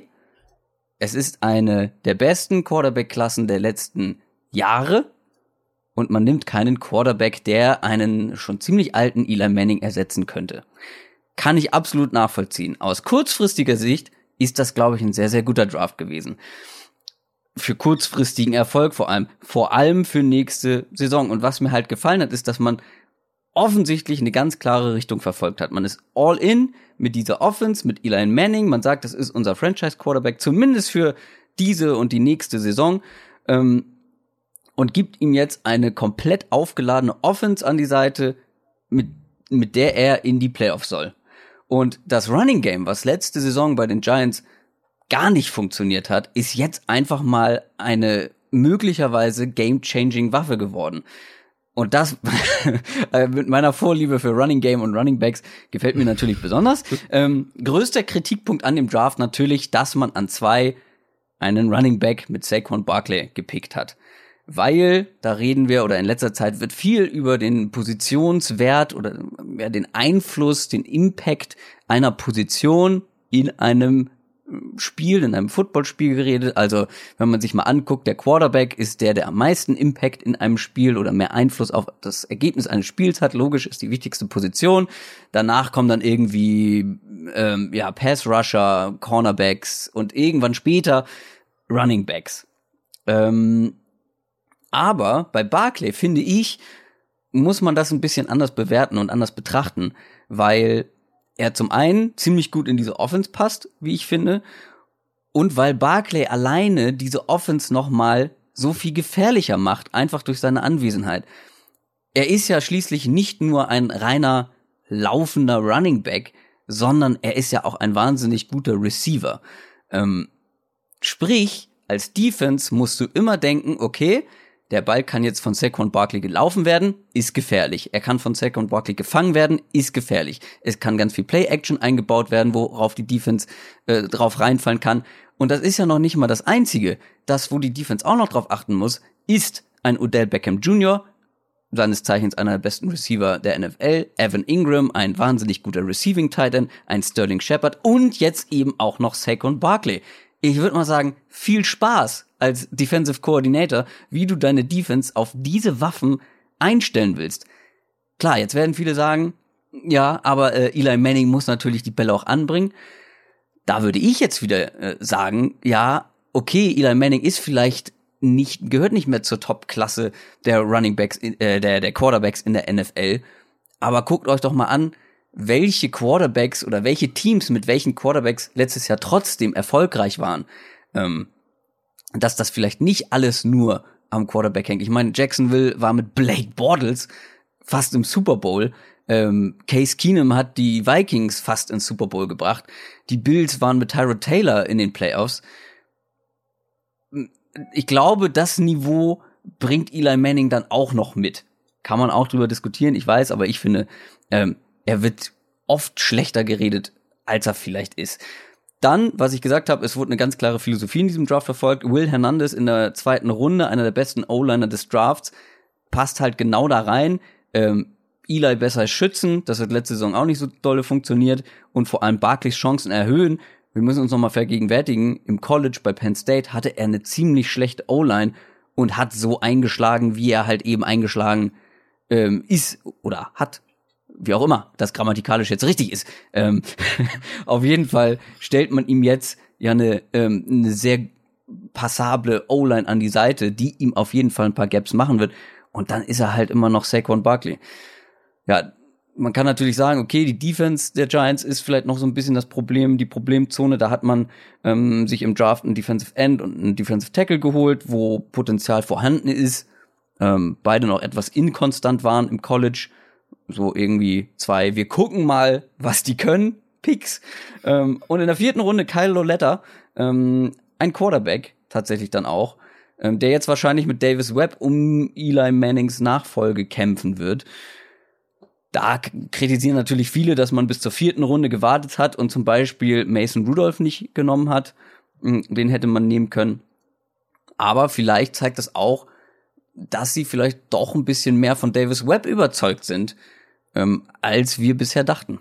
Es ist eine der besten Quarterback-Klassen der letzten Jahre. Und man nimmt keinen Quarterback, der einen schon ziemlich alten Eli Manning ersetzen könnte. Kann ich absolut nachvollziehen. Aus kurzfristiger Sicht ist das, glaube ich, ein sehr, sehr guter Draft gewesen. Für kurzfristigen Erfolg vor allem. Vor allem für nächste Saison. Und was mir halt gefallen hat, ist, dass man offensichtlich eine ganz klare Richtung verfolgt hat. Man ist all in mit dieser Offense, mit Eli Manning. Man sagt, das ist unser Franchise-Quarterback, zumindest für diese und die nächste Saison. Ähm, und gibt ihm jetzt eine komplett aufgeladene Offense an die Seite, mit, mit der er in die Playoffs soll. Und das Running Game, was letzte Saison bei den Giants gar nicht funktioniert hat, ist jetzt einfach mal eine möglicherweise game-changing Waffe geworden. Und das mit meiner Vorliebe für Running Game und Running Backs gefällt mir natürlich besonders. Ähm, größter Kritikpunkt an dem Draft natürlich, dass man an zwei einen Running Back mit Saquon Barkley gepickt hat. Weil, da reden wir, oder in letzter Zeit wird viel über den Positionswert oder ja, den Einfluss, den Impact einer Position in einem Spiel, in einem Footballspiel geredet. Also, wenn man sich mal anguckt, der Quarterback ist der, der am meisten Impact in einem Spiel oder mehr Einfluss auf das Ergebnis eines Spiels hat. Logisch, ist die wichtigste Position. Danach kommen dann irgendwie ähm, ja Pass-Rusher, Cornerbacks und irgendwann später Running Backs. Ähm, aber bei Barkley, finde ich, muss man das ein bisschen anders bewerten und anders betrachten, weil er zum einen ziemlich gut in diese Offense passt, wie ich finde, und weil Barkley alleine diese Offense nochmal so viel gefährlicher macht, einfach durch seine Anwesenheit. Er ist ja schließlich nicht nur ein reiner laufender Running Back, sondern er ist ja auch ein wahnsinnig guter Receiver. Ähm, sprich, als Defense musst du immer denken, okay, der Ball kann jetzt von Saquon Barkley gelaufen werden, ist gefährlich. Er kann von Saquon Barkley gefangen werden, ist gefährlich. Es kann ganz viel Play-Action eingebaut werden, worauf die Defense äh, drauf reinfallen kann. Und das ist ja noch nicht mal das Einzige. Das, wo die Defense auch noch drauf achten muss, ist ein Odell Beckham Junior, seines Zeichens einer der besten Receiver der N F L, Evan Ingram, ein wahnsinnig guter Receiving Tight End, ein Sterling Shepard und jetzt eben auch noch Saquon Barkley. Ich würde mal sagen, viel Spaß als Defensive Coordinator, wie du deine Defense auf diese Waffen einstellen willst. Klar, jetzt werden viele sagen, ja, aber äh, Eli Manning muss natürlich die Bälle auch anbringen. Da würde ich jetzt wieder äh, sagen, ja, okay, Eli Manning ist vielleicht nicht, gehört nicht mehr zur Top-Klasse der Running Backs, äh, der, der Quarterbacks in der N F L. Aber guckt euch doch mal an, welche Quarterbacks oder welche Teams mit welchen Quarterbacks letztes Jahr trotzdem erfolgreich waren. Ähm, dass das vielleicht nicht alles nur am Quarterback hängt. Ich meine, Jacksonville war mit Blake Bortles fast im Super Bowl. Ähm, Case Keenum hat die Vikings fast ins Super Bowl gebracht. Die Bills waren mit Tyrod Taylor in den Playoffs. Ich glaube, das Niveau bringt Eli Manning dann auch noch mit? Kann man auch drüber diskutieren, ich weiß, aber ich finde, ähm, er wird oft schlechter geredet, als er vielleicht ist. Dann, was ich gesagt habe, es wurde eine ganz klare Philosophie in diesem Draft verfolgt. Will Hernandez in der zweiten Runde, einer der besten O-Liner des Drafts, passt halt genau da rein. Ähm, Eli besser schützen, das hat letzte Saison auch nicht so dolle funktioniert und vor allem Barkleys Chancen erhöhen. Wir müssen uns nochmal vergegenwärtigen, im College bei Penn State hatte er eine ziemlich schlechte O-Line und hat so eingeschlagen, wie er halt eben eingeschlagen ähm, ist oder hat, wie auch immer das grammatikalisch jetzt richtig ist. Ähm, auf jeden Fall stellt man ihm jetzt ja eine, ähm, eine sehr passable O-Line an die Seite, die ihm auf jeden Fall ein paar Gaps machen wird. Und dann ist er halt immer noch Saquon Barkley. Ja, man kann natürlich sagen, okay, die Defense der Giants ist vielleicht noch so ein bisschen das Problem, die Problemzone. Da hat man ähm, sich im Draft einen Defensive End und einen Defensive Tackle geholt, wo Potenzial vorhanden ist. Ähm, beide noch etwas inkonstant waren im College. So irgendwie zwei, wir gucken mal, was die können, Picks. Ähm, und in der vierten Runde Kyle Lauletta, ähm, ein Quarterback tatsächlich dann auch, ähm, der jetzt wahrscheinlich mit Davis Webb um Eli Mannings Nachfolge kämpfen wird. Da kritisieren natürlich viele, dass man bis zur vierten Runde gewartet hat und zum Beispiel Mason Rudolph nicht genommen hat. Den hätte man nehmen können. Aber vielleicht zeigt das auch, dass sie vielleicht doch ein bisschen mehr von Davis Webb überzeugt sind, ähm, als wir bisher dachten.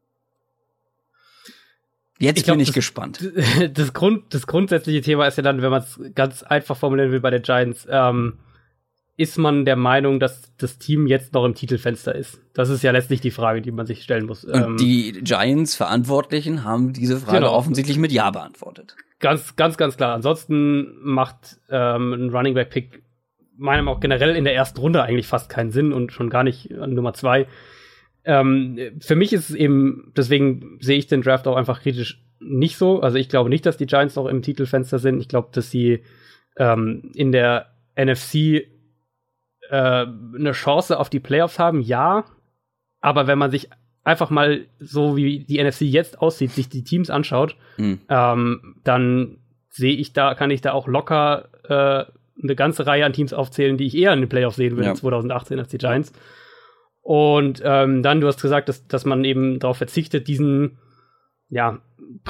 Jetzt ich glaub, bin ich das, gespannt. Das, Grund, das grundsätzliche Thema ist ja dann, wenn man es ganz einfach formulieren will bei den Giants, ähm, ist man der Meinung, dass das Team jetzt noch im Titelfenster ist? Das ist ja letztlich die Frage, die man sich stellen muss. Und ähm, die Giants-Verantwortlichen haben diese Frage genau. offensichtlich mit Ja beantwortet. Ganz, ganz, ganz klar. Ansonsten macht ähm, ein Running-Back-Pick meinem auch generell in der ersten Runde eigentlich fast keinen Sinn und schon gar nicht an Nummer zwei. Ähm, für mich ist es eben, deswegen sehe ich den Draft auch einfach kritisch nicht so. Also ich glaube nicht, dass die Giants noch im Titelfenster sind. Ich glaube, dass sie ähm, in der N F C äh, eine Chance auf die Playoffs haben, ja. Aber wenn man sich einfach mal so wie die N F C jetzt aussieht, sich die Teams anschaut, mhm. ähm, dann sehe ich da, kann ich da auch locker äh, eine ganze Reihe an Teams aufzählen, die ich eher in den Playoffs sehen würde, ja. zwanzig achtzehn als die Giants. Und ähm, dann, du hast gesagt, dass, dass man eben darauf verzichtet, diesen ja,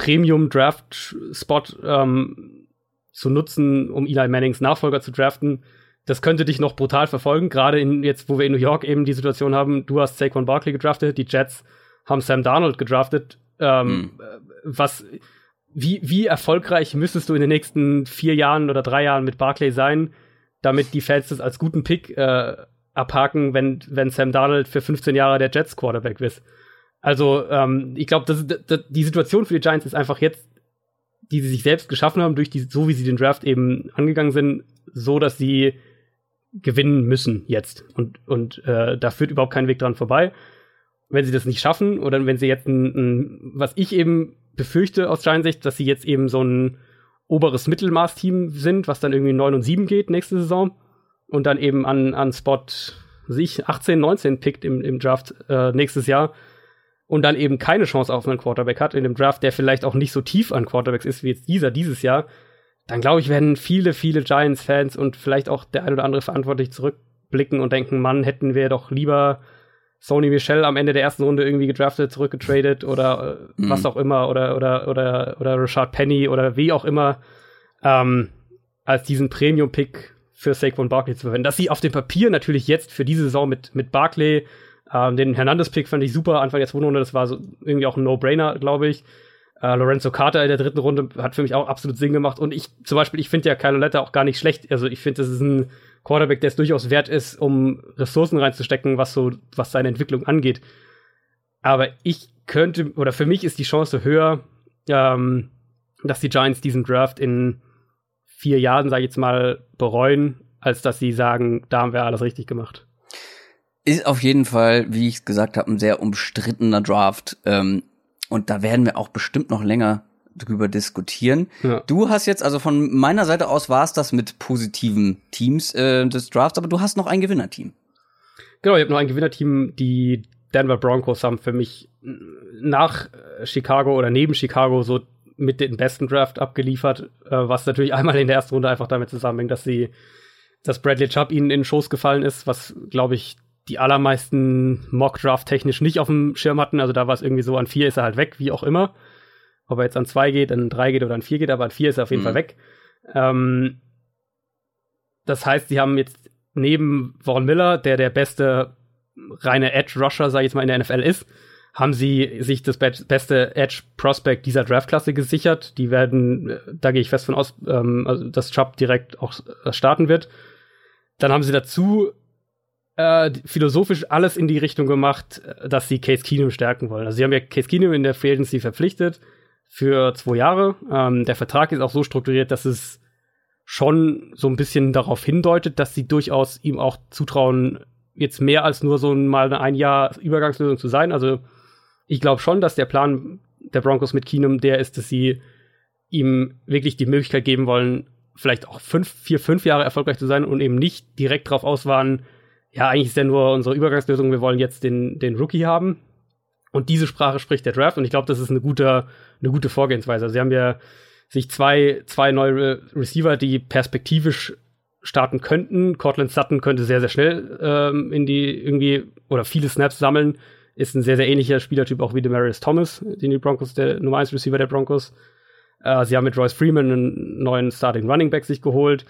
Premium-Draft-Spot ähm, zu nutzen, um Eli Mannings Nachfolger zu draften. Das könnte dich noch brutal verfolgen, gerade in jetzt, wo wir in New York eben die Situation haben, du hast Saquon Barkley gedraftet, die Jets haben Sam Darnold gedraftet. Ähm, mhm. Was Wie, wie erfolgreich müsstest du in den nächsten vier Jahren oder drei Jahren mit Barkley sein, damit die Fans das als guten Pick äh, abhaken, wenn, wenn Sam Darnold für fünfzehn Jahre der Jets Quarterback ist? Also, ähm, ich glaube, das, das, die Situation für die Giants ist einfach jetzt, die sie sich selbst geschaffen haben, durch die, so wie sie den Draft eben angegangen sind, so, dass sie gewinnen müssen jetzt. Und, und äh, da führt überhaupt kein Weg dran vorbei. Wenn sie das nicht schaffen, oder wenn sie jetzt ein, ein was ich eben befürchte aus Giants Sicht, dass sie jetzt eben so ein oberes Mittelmaß-Team sind, was dann irgendwie neun und sieben geht nächste Saison und dann eben an, an Spot sich achtzehn, neunzehn pickt im, im Draft äh, nächstes Jahr und dann eben keine Chance auf einen Quarterback hat in dem Draft, der vielleicht auch nicht so tief an Quarterbacks ist wie jetzt dieser dieses Jahr, dann glaube ich, werden viele, viele Giants-Fans und vielleicht auch der ein oder andere verantwortlich zurückblicken und denken, Mann, hätten wir doch lieber Sony Michel am Ende der ersten Runde irgendwie gedraftet, zurückgetradet oder äh, mhm. was auch immer oder oder oder oder Rashad Penny oder wie auch immer ähm, als diesen Premium-Pick für Saquon Barkley zu verwenden. Dass sie auf dem Papier natürlich jetzt für diese Saison mit mit Barkley ähm, den Hernandez-Pick fand ich super, Anfang der zweiten Runde, das war so irgendwie auch ein No-Brainer, glaube ich. Äh, Lorenzo Carter in der dritten Runde hat für mich auch absolut Sinn gemacht und ich zum Beispiel, ich finde ja Kyle Lauletta auch gar nicht schlecht, also ich finde, das ist ein Quarterback, der es durchaus wert ist, um Ressourcen reinzustecken, was so, was seine Entwicklung angeht. Aber ich könnte, oder für mich ist die Chance höher, ähm, dass die Giants diesen Draft in vier Jahren, sage ich jetzt mal, bereuen, als dass sie sagen, da haben wir alles richtig gemacht. Ist auf jeden Fall, wie ich gesagt habe, ein sehr umstrittener Draft. Ähm, und da werden wir auch bestimmt noch länger drüber diskutieren. Ja. Du hast jetzt, also von meiner Seite aus war es das mit positiven Teams äh, des Drafts, aber du hast noch ein Gewinnerteam. Genau, ich habe noch ein Gewinnerteam. Die Denver Broncos haben für mich nach Chicago oder neben Chicago so mit den besten Draft abgeliefert, äh, was natürlich einmal in der ersten Runde einfach damit zusammenhängt, dass sie dass Bradley Chubb ihnen in den Schoß gefallen ist, was, glaube ich, die allermeisten Mock-Draft technisch nicht auf dem Schirm hatten. Also da war es irgendwie so, an vier ist er halt weg, wie auch immer. Ob er jetzt an zwei geht, an drei geht oder an vier geht, aber an vier ist er auf jeden mhm. Fall weg. Ähm, das heißt, sie haben jetzt neben Von Miller, der der beste reine Edge-Rusher, sag ich jetzt mal, in der N F L ist, haben sie sich das be- beste Edge-Prospect dieser Draftklasse gesichert. Die werden, da gehe ich fest von aus, ähm, also dass Chubb direkt auch starten wird. Dann haben sie dazu äh, philosophisch alles in die Richtung gemacht, dass sie Case Keenum stärken wollen. Also sie haben ja Case Keenum in der Free Agency verpflichtet für zwei Jahre. Ähm, der Vertrag ist auch so strukturiert, dass es schon so ein bisschen darauf hindeutet, dass sie durchaus ihm auch zutrauen, jetzt mehr als nur so mal eine ein Jahr Übergangslösung zu sein. Also ich glaube schon, dass der Plan der Broncos mit Keenum der ist, dass sie ihm wirklich die Möglichkeit geben wollen, vielleicht auch fünf, vier, fünf Jahre erfolgreich zu sein und eben nicht direkt drauf aus waren, ja, eigentlich ist ja nur unsere Übergangslösung, wir wollen jetzt den, den Rookie haben. Und diese Sprache spricht der Draft und ich glaube, das ist eine gute, eine gute Vorgehensweise. Also sie haben ja sich zwei, zwei neue Receiver, die perspektivisch starten könnten. Cortland Sutton könnte sehr, sehr schnell ähm, in die irgendwie oder viele Snaps sammeln. Ist ein sehr, sehr ähnlicher Spielertyp auch wie Demaryius Thomas, den die Broncos, der Nummer eins Receiver der Broncos. Äh, sie haben mit Royce Freeman einen neuen Starting Running Back sich geholt.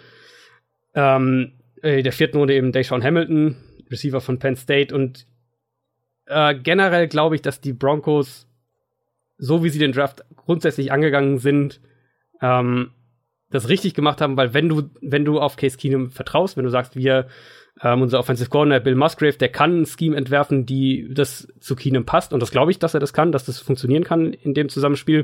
Ähm, in der vierten Runde eben Deshaun Hamilton, Receiver von Penn State. Und äh, generell glaube ich, dass die Broncos, so wie sie den Draft grundsätzlich angegangen sind, ähm, das richtig gemacht haben, weil wenn du, wenn du auf Case Keenum vertraust, wenn du sagst, wir, ähm, unser Offensive Coordinator Bill Musgrave, der kann ein Scheme entwerfen, die das zu Keenum passt, und das glaube ich, dass er das kann, dass das funktionieren kann in dem Zusammenspiel,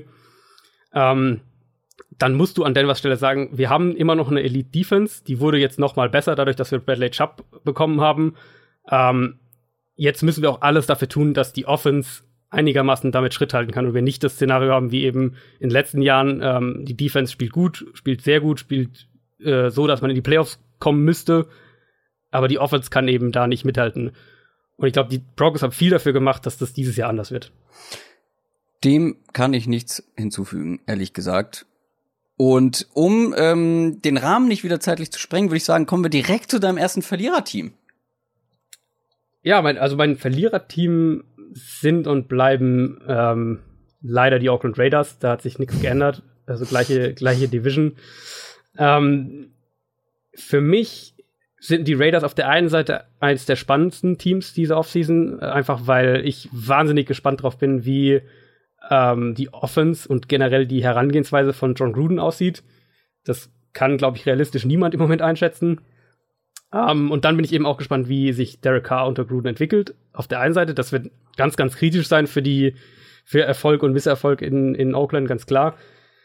ähm, dann musst du an Denvers Stelle sagen, wir haben immer noch eine Elite-Defense, die wurde jetzt noch mal besser, dadurch, dass wir Bradley Chubb bekommen haben. Ähm, jetzt müssen wir auch alles dafür tun, dass die Offense einigermaßen damit Schritt halten kann und wir nicht das Szenario haben, wie eben in den letzten Jahren, ähm, die Defense spielt gut, spielt sehr gut, spielt äh, so, dass man in die Playoffs kommen müsste, aber die Offense kann eben da nicht mithalten. Und ich glaube, die Broncos haben viel dafür gemacht, dass das dieses Jahr anders wird. Dem kann ich nichts hinzufügen, ehrlich gesagt. Und um ähm, den Rahmen nicht wieder zeitlich zu sprengen, würde ich sagen, kommen wir direkt zu deinem ersten Verliererteam. Ja, mein, also mein Verliererteam sind und bleiben ähm, leider die Oakland Raiders. Da hat sich nichts geändert. Also gleiche, gleiche Division. Ähm, für mich sind die Raiders auf der einen Seite eines der spannendsten Teams diese Offseason, einfach weil ich wahnsinnig gespannt drauf bin, wie ähm, die Offense und generell die Herangehensweise von John Gruden aussieht. Das kann, glaube ich, realistisch niemand im Moment einschätzen. Um, und dann bin ich eben auch gespannt, wie sich Derek Carr unter Gruden entwickelt. Auf der einen Seite, das wird ganz, ganz kritisch sein für die für Erfolg und Misserfolg in, in Oakland, ganz klar.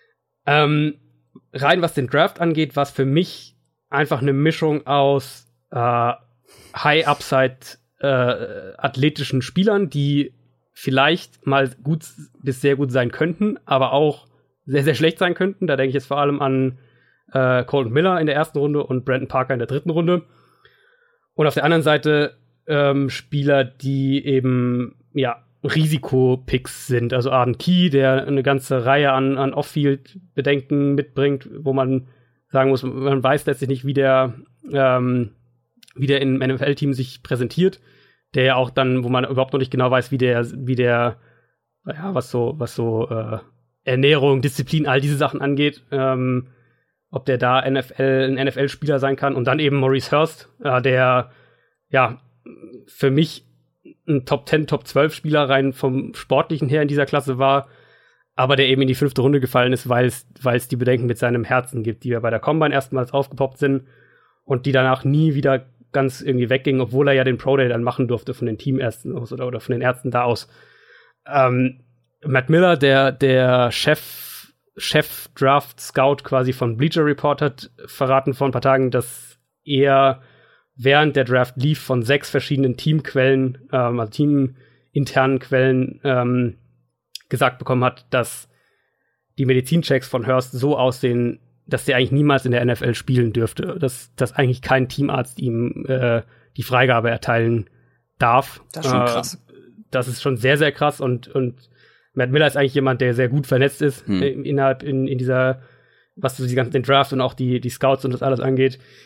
Ähm, rein was den Draft angeht, war es für mich einfach eine Mischung aus äh, High-Upside äh, athletischen Spielern, die vielleicht mal gut bis sehr gut sein könnten, aber auch sehr, sehr schlecht sein könnten. Da denke ich jetzt vor allem an Äh, Colton Miller in der ersten Runde und Brandon Parker in der dritten Runde. Und auf der anderen Seite ähm, Spieler, die eben, ja, Risikopicks sind. Also Arden Key, der eine ganze Reihe an, an Off-Field-Bedenken mitbringt, wo man sagen muss, man weiß letztlich nicht, wie der, ähm, wie der im N F L-Team sich präsentiert. Der ja auch dann, wo man überhaupt noch nicht genau weiß, wie der, wie der, ja, was so, was so äh, Ernährung, Disziplin, all diese Sachen angeht, ähm, ob der da N F L, ein N F L-Spieler sein kann. Und dann eben Maurice Hurst, äh, der, ja, für mich ein Top zehn, Top zwölf Spieler rein vom Sportlichen her in dieser Klasse war, aber der eben in die fünfte Runde gefallen ist, weil es die Bedenken mit seinem Herzen gibt, die ja bei der Combine erstmals aufgepoppt sind und die danach nie wieder ganz irgendwie weggingen, obwohl er ja den Pro Day dann machen durfte von den Teamärzten aus oder, oder von den Ärzten da aus. Ähm, Matt Miller, der, der Chef Chef-Draft-Scout quasi von Bleacher Report hat verraten vor ein paar Tagen, dass er während der Draft lief von sechs verschiedenen Teamquellen, ähm, also teaminternen Quellen, ähm, gesagt bekommen hat, dass die Medizinchecks von Hurst so aussehen, dass der eigentlich niemals in der N F L spielen dürfte. Dass, dass eigentlich kein Teamarzt ihm äh, die Freigabe erteilen darf. Das ist schon krass. Äh, das ist schon sehr, sehr krass und, und Matt Miller ist eigentlich jemand, der sehr gut vernetzt ist hm. äh, innerhalb in, in dieser, was so die ganzen den Draft und auch die, die Scouts und das alles angeht.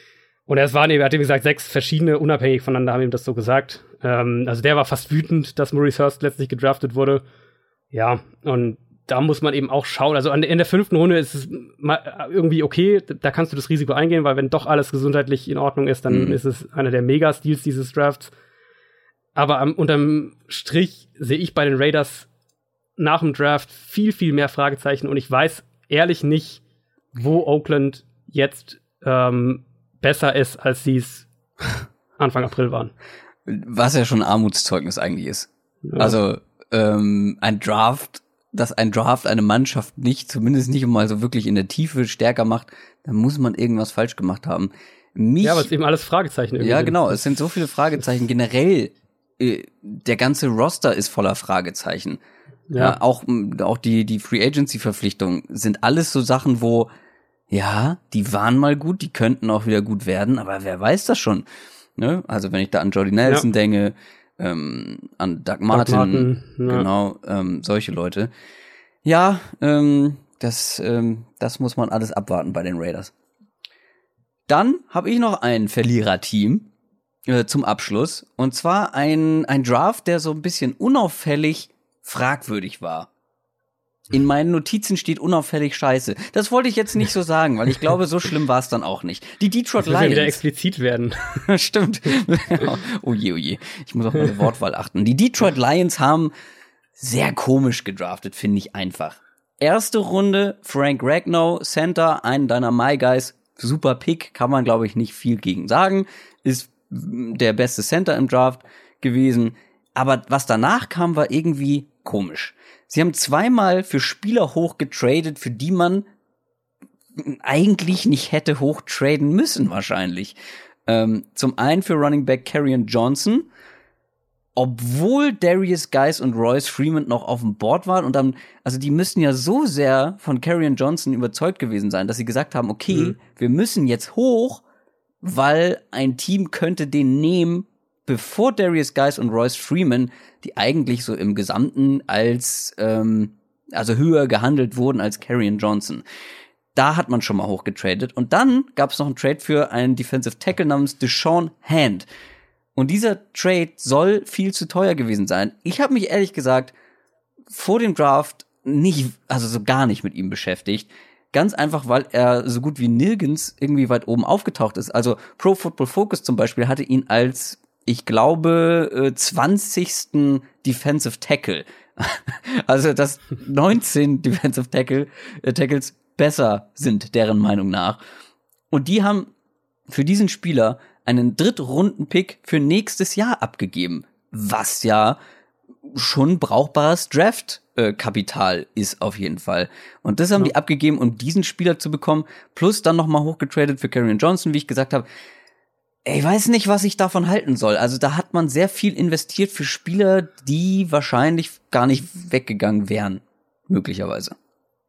Und es waren eben, er hat eben gesagt, sechs verschiedene, unabhängig voneinander haben ihm das so gesagt. Ähm, also der war fast wütend, dass Maurice Hurst letztlich gedraftet wurde. Ja, und da muss man eben auch schauen. Also in der fünften Runde ist es irgendwie okay, da kannst du das Risiko eingehen, weil wenn doch alles gesundheitlich in Ordnung ist, dann mhm. ist es einer der Mega-Steals dieses Drafts. Aber am, unterm Strich sehe ich bei den Raiders nach dem Draft viel, viel mehr Fragezeichen und ich weiß ehrlich nicht, wo Oakland jetzt ähm, besser ist, als sie es Anfang April waren. Was ja schon ein Armutszeugnis eigentlich ist. Ja. Also ähm, ein Draft, dass ein Draft eine Mannschaft nicht, zumindest nicht mal so wirklich in der Tiefe stärker macht, dann muss man irgendwas falsch gemacht haben. Mich, ja, aber es ist eben alles Fragezeichen. Ja, sind. Genau, es sind so viele Fragezeichen. Generell, äh, der ganze Roster ist voller Fragezeichen. Ja. Ja, auch auch die die Free Agency Verpflichtungen sind alles so Sachen, wo ja, die waren mal gut, die könnten auch wieder gut werden, aber wer weiß das schon, ne? Also wenn ich da an Jordy Nelson ja. denke, ähm, an Doug Martin, Doug Martin ja. genau, ähm, solche Leute. Ja, ähm, das ähm, das muss man alles abwarten bei den Raiders. Dann habe ich noch ein Verliererteam äh, zum Abschluss und zwar ein ein Draft, der so ein bisschen unauffällig fragwürdig war. In meinen Notizen steht unauffällig Scheiße. Das wollte ich jetzt nicht so sagen, weil ich glaube, so schlimm war es dann auch nicht. Die Detroit Lions. Das wieder explizit werden. Stimmt. Oh je, oh je. Ich muss auf meine Wortwahl achten. Die Detroit Lions haben sehr komisch gedraftet, finde ich einfach. Erste Runde, Frank Ragnow, Center, einen deiner My Guys. Super Pick, kann man, glaube ich, nicht viel gegen sagen. Ist der beste Center im Draft gewesen. Aber was danach kam, war irgendwie komisch. Sie haben zweimal für Spieler hoch getradet, für die man eigentlich nicht hätte hoch traden müssen, wahrscheinlich. Ähm, zum einen für Running Back Kerryon Johnson, obwohl Darius Guice und Royce Freeman noch auf dem Board waren und dann, also die müssen ja so sehr von Kerryon Johnson überzeugt gewesen sein, dass sie gesagt haben, okay, mhm. wir müssen jetzt hoch, weil ein Team könnte den nehmen, bevor Darius Guice und Royce Freeman, die eigentlich so im Gesamten als, ähm, also höher gehandelt wurden als Kerryon Johnson. Da hat man schon mal hochgetradet. Und dann gab es noch einen Trade für einen Defensive Tackle namens Deshaun Hand. Und dieser Trade soll viel zu teuer gewesen sein. Ich habe mich ehrlich gesagt vor dem Draft nicht, also so gar nicht mit ihm beschäftigt. Ganz einfach, weil er so gut wie nirgends irgendwie weit oben aufgetaucht ist. Also Pro Football Focus zum Beispiel hatte ihn als ich glaube, zwanzigsten Defensive Tackle. Also, dass neunzehn Defensive Tackle, äh, Tackles besser sind, deren Meinung nach. Und die haben für diesen Spieler einen Drittrunden-Pick für nächstes Jahr abgegeben. Was ja schon brauchbares Draft-Kapital äh, ist auf jeden Fall. Und das haben ja. die abgegeben, um diesen Spieler zu bekommen. Plus dann nochmal hochgetradet für Kerryon Johnson, wie ich gesagt habe. Ich weiß nicht, was ich davon halten soll. Also da hat man sehr viel investiert für Spieler, die wahrscheinlich gar nicht weggegangen wären, möglicherweise.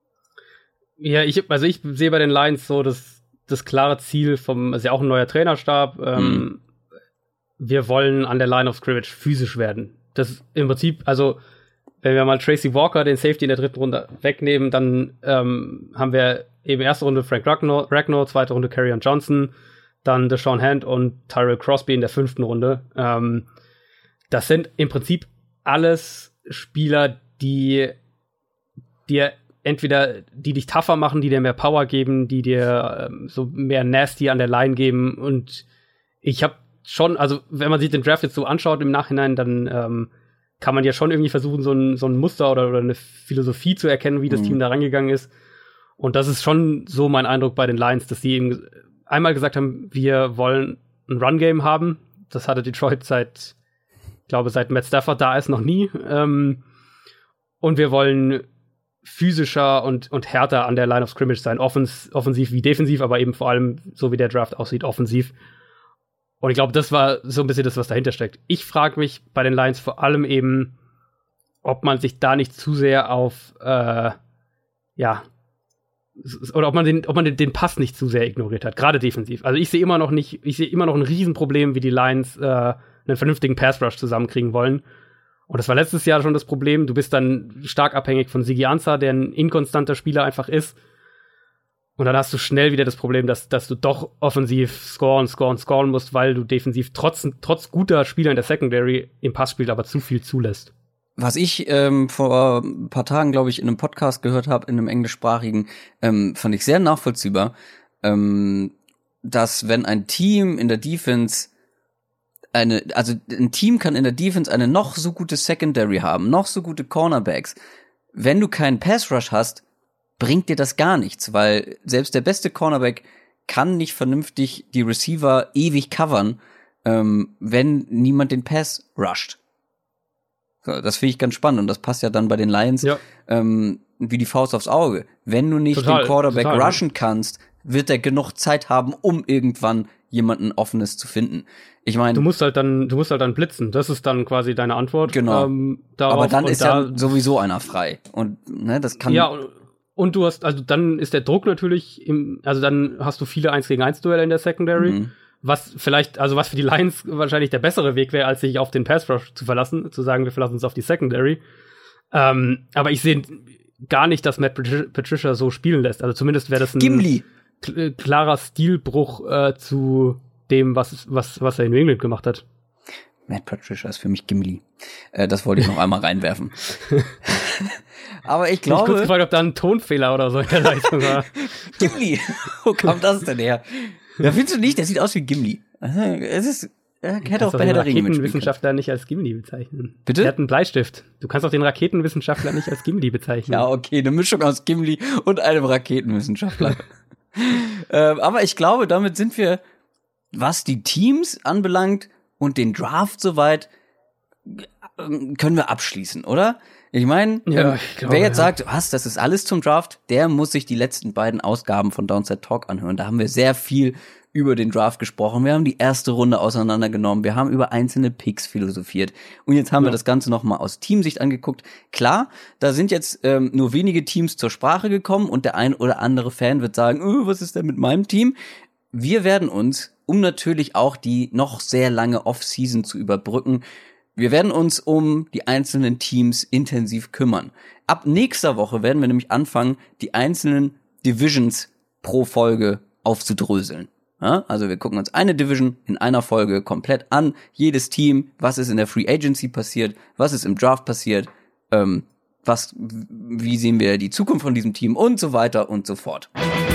Ja, ich, also ich sehe bei den Lions so das, das klare Ziel vom, ist ja auch ein neuer Trainerstab. Ähm, hm. Wir wollen an der Line of Scrimmage physisch werden. Das ist im Prinzip, also wenn wir mal Tracy Walker, den Safety in der dritten Runde, wegnehmen, dann ähm, haben wir eben erste Runde Frank Ragnow, Ragnow zweite Runde Kerryon Johnson, dann Deshaun Hand und Tyrell Crosby in der fünften Runde. Ähm, das sind im Prinzip alles Spieler, die dir entweder, die dich tougher machen, die dir mehr Power geben, die dir ähm, so mehr Nasty an der Line geben. Und ich habe schon, also wenn man sich den Draft jetzt so anschaut im Nachhinein, dann ähm, kann man ja schon irgendwie versuchen, so ein, so ein Muster oder, oder eine Philosophie zu erkennen, wie das mhm. Team da rangegangen ist. Und das ist schon so mein Eindruck bei den Lions, dass die eben einmal gesagt haben, wir wollen ein Run-Game haben. Das hatte Detroit seit, ich glaube, seit Matt Stafford da ist, noch nie. Ähm, und wir wollen physischer und, und härter an der Line of Scrimmage sein. Offens, offensiv wie defensiv, aber eben vor allem, so wie der Draft aussieht, offensiv. Und ich glaube, das war so ein bisschen das, was dahinter steckt. Ich frage mich bei den Lions vor allem eben, ob man sich da nicht zu sehr auf, äh, ja, oder ob man den, ob man den, den Pass nicht zu sehr ignoriert hat, gerade defensiv. Also ich sehe immer noch nicht, ich sehe immer noch ein Riesenproblem, wie die Lions äh, einen vernünftigen Pass-Rush zusammenkriegen wollen. Und das war letztes Jahr schon das Problem. Du bist dann stark abhängig von Sigi Ansah, der ein inkonstanter Spieler einfach ist. Und dann hast du schnell wieder das Problem, dass, dass du doch offensiv scoren, scoren, scoren musst, weil du defensiv trotz, trotz guter Spieler in der Secondary im Passspiel aber zu viel zulässt. Was ich ähm, vor ein paar Tagen, glaube ich, in einem Podcast gehört habe, in einem englischsprachigen, ähm, fand ich sehr nachvollziehbar, ähm, dass wenn ein Team in der Defense eine, also ein Team kann in der Defense eine noch so gute Secondary haben, noch so gute Cornerbacks. Wenn du keinen Pass Rush hast, bringt dir das gar nichts, weil selbst der beste Cornerback kann nicht vernünftig die Receiver ewig covern, ähm, wenn niemand den Pass rusht. So, das finde ich ganz spannend und das passt ja dann bei den Lions ja. ähm, wie die Faust aufs Auge. Wenn du nicht total, den Quarterback total, rushen kannst, wird er genug Zeit haben, um irgendwann jemanden Offenes zu finden. Ich meine, du musst halt dann, du musst halt dann blitzen. Das ist dann quasi deine Antwort. Genau. Ähm, darauf. Aber dann und ist da, ja sowieso einer frei und ne, das kann. Ja. Und du hast, also dann ist der Druck natürlich im, also dann hast du viele eins gegen eins Duelle in der Secondary, mhm. was vielleicht, also was für die Lions wahrscheinlich der bessere Weg wäre, als sich auf den Pass Rush zu verlassen, zu sagen, wir verlassen uns auf die Secondary. Ähm, aber ich sehe gar nicht, dass Matt Patricia so spielen lässt. Also zumindest wäre das ein Gimli. K- klarer Stilbruch äh, zu dem, was, was, was er in New England gemacht hat. Matt Patricia ist für mich Gimli. Äh, das wollte ich noch einmal reinwerfen. Aber ich glaube... Ich kurz gefragt, ob da ein Tonfehler oder so in der Leitung war. Gimli! Wo kam das denn her? Ja, findest du nicht? Der sieht aus wie Gimli. Es ist... Er hätte auch bei Herr der Ringe mitspielen können. Raketenwissenschaftler nicht als Gimli bezeichnen. Bitte? Er hat einen Bleistift. Du kannst auch den Raketenwissenschaftler nicht als Gimli bezeichnen. Ja, okay, eine Mischung aus Gimli und einem Raketenwissenschaftler. ähm, aber ich glaube, damit sind wir, was die Teams anbelangt und den Draft soweit, können wir abschließen, oder? Ich meine, ja, ähm, glaube, wer jetzt ja. sagt, was, das ist alles zum Draft, der muss sich die letzten beiden Ausgaben von Downside Talk anhören. Da haben wir sehr viel über den Draft gesprochen. Wir haben die erste Runde auseinandergenommen. Wir haben über einzelne Picks philosophiert. Und jetzt haben ja. wir das Ganze nochmal aus Teamsicht angeguckt. Klar, da sind jetzt ähm, nur wenige Teams zur Sprache gekommen und der ein oder andere Fan wird sagen, oh, was ist denn mit meinem Team? Wir werden uns, um natürlich auch die noch sehr lange Off-Season zu überbrücken, wir werden uns um die einzelnen Teams intensiv kümmern. Ab nächster Woche werden wir nämlich anfangen, die einzelnen Divisions pro Folge aufzudröseln. Ja, also wir gucken uns eine Division in einer Folge komplett an, jedes Team, was ist in der Free Agency passiert, was ist im Draft passiert, ähm, was, wie sehen wir die Zukunft von diesem Team und so weiter und so fort.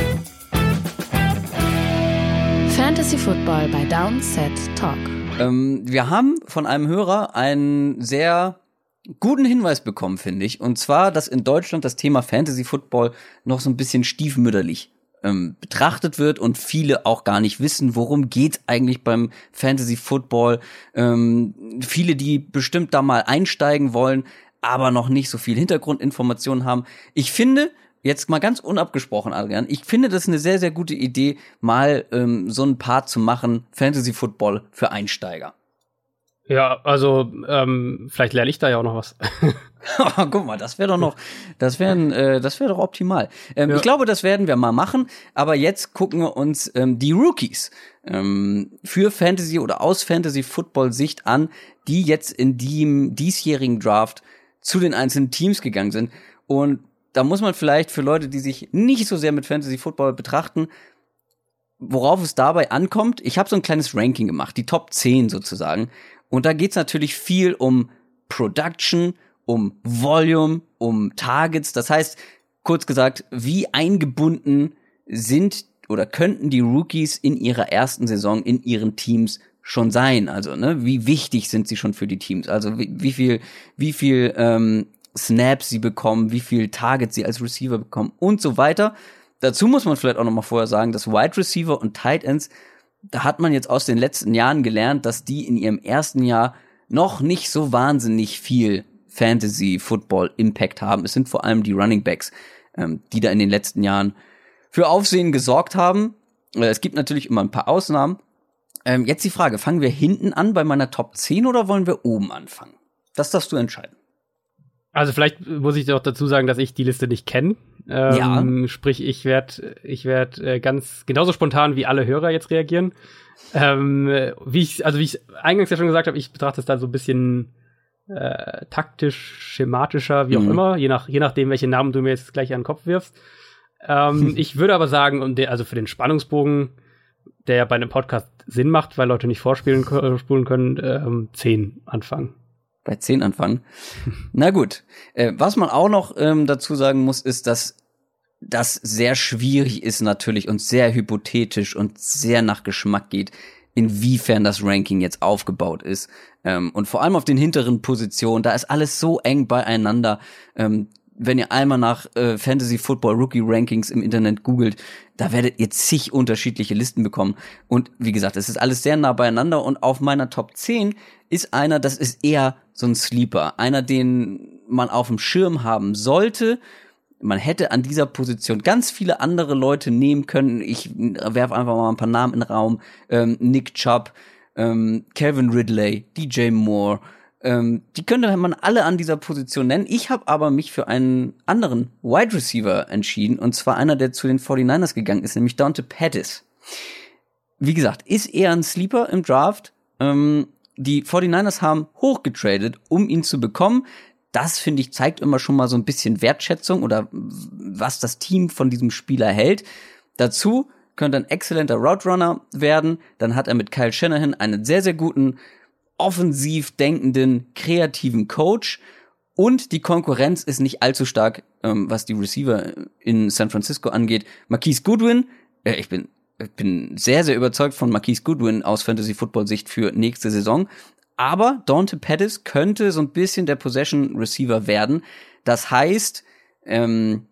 Fantasy Football bei Downset Talk. Ähm, wir haben von einem Hörer einen sehr guten Hinweis bekommen, finde ich, und zwar, dass in Deutschland das Thema Fantasy Football noch so ein bisschen stiefmütterlich Ähm, betrachtet wird und viele auch gar nicht wissen, worum geht's eigentlich beim Fantasy Football. Ähm, viele, die bestimmt da mal einsteigen wollen, aber noch nicht so viel Hintergrundinformationen haben. Ich finde, jetzt mal ganz unabgesprochen, Adrian, ich finde das eine sehr, sehr gute Idee, mal ähm, so ein Part zu machen, Fantasy Football für Einsteiger. Ja, also ähm, vielleicht lerne ich da ja auch noch was. Oh, guck mal, das wäre doch noch, das wäre, äh, das wäre doch optimal. Ähm, ja. Ich glaube, das werden wir mal machen. Aber jetzt gucken wir uns ähm, die Rookies ähm, für Fantasy oder aus Fantasy Football Sicht an, die jetzt in dem diesjährigen Draft zu den einzelnen Teams gegangen sind. Und da muss man vielleicht für Leute, die sich nicht so sehr mit Fantasy Football betrachten, worauf es dabei ankommt. Ich habe so ein kleines Ranking gemacht, die Top zehn sozusagen. Und da geht's natürlich viel um Production, um Volume, um Targets. Das heißt, kurz gesagt, wie eingebunden sind oder könnten die Rookies in ihrer ersten Saison in ihren Teams schon sein? Also, ne, wie wichtig sind sie schon für die Teams? Also, wie, wie viel, wie viel ähm, Snaps sie bekommen, wie viel Targets sie als Receiver bekommen und so weiter. Dazu muss man vielleicht auch noch mal vorher sagen, dass Wide Receiver und Tight Ends, da hat man jetzt aus den letzten Jahren gelernt, dass die in ihrem ersten Jahr noch nicht so wahnsinnig viel Fantasy-Football-Impact haben. Es sind vor allem die Running Backs, ähm, die da in den letzten Jahren für Aufsehen gesorgt haben. Äh, es gibt natürlich immer ein paar Ausnahmen. Ähm, jetzt die Frage, fangen wir hinten an bei meiner Top zehn oder wollen wir oben anfangen? Das darfst du entscheiden. Also vielleicht muss ich doch dazu sagen, dass ich die Liste nicht kenne. Ähm, ja. Sprich, ich werde ich werd, äh, ganz genauso spontan wie alle Hörer jetzt reagieren. Ähm, wie ich, also wie ich eingangs ja schon gesagt habe, ich betrachte es da so ein bisschen äh, taktisch, schematischer, wie auch mhm. immer, je nach je nachdem, welche Namen du mir jetzt gleich an den Kopf wirfst. Ähm, ich würde aber sagen, um den, also für den Spannungsbogen, der ja bei einem Podcast Sinn macht, weil Leute nicht vorspielen äh, spulen können, ähm, zehn anfangen. Bei zehn anfangen? Na gut. Äh, was man auch noch ähm, dazu sagen muss, ist, dass das sehr schwierig ist natürlich und sehr hypothetisch und sehr nach Geschmack geht, inwiefern das Ranking jetzt aufgebaut ist. Ähm, und vor allem auf den hinteren Positionen, da ist alles so eng beieinander. Ähm, wenn ihr einmal nach äh, Fantasy Football Rookie Rankings im Internet googelt, da werdet ihr zig unterschiedliche Listen bekommen. Und wie gesagt, es ist alles sehr nah beieinander. Und auf meiner Top zehn ist einer, das ist eher so ein Sleeper. Einer, den man auf dem Schirm haben sollte. Man hätte an dieser Position ganz viele andere Leute nehmen können. Ich werfe einfach mal ein paar Namen in den Raum. Ähm, Nick Chubb, ähm, Calvin Ridley, D J Moore. Ähm, die könnte man alle an dieser Position nennen. Ich habe aber mich für einen anderen Wide Receiver entschieden. Und zwar einer, der zu den forty-niners gegangen ist, nämlich Dante Pettis. Wie gesagt, ist eher ein Sleeper im Draft. Ähm, die forty-niners haben hochgetradet, um ihn zu bekommen. Das, finde ich, zeigt immer schon mal so ein bisschen Wertschätzung oder was das Team von diesem Spieler hält. Dazu könnte ein exzellenter Route Runner werden. Dann hat er mit Kyle Shanahan einen sehr, sehr guten, offensiv denkenden, kreativen Coach. Und die Konkurrenz ist nicht allzu stark, ähm, was die Receiver in San Francisco angeht. Marquise Goodwin, äh, ich bin, ich bin sehr, sehr überzeugt von Marquise Goodwin aus Fantasy-Football-Sicht für nächste Saison. Aber Dante Pettis könnte so ein bisschen der Possession-Receiver werden. Das heißt, ähm,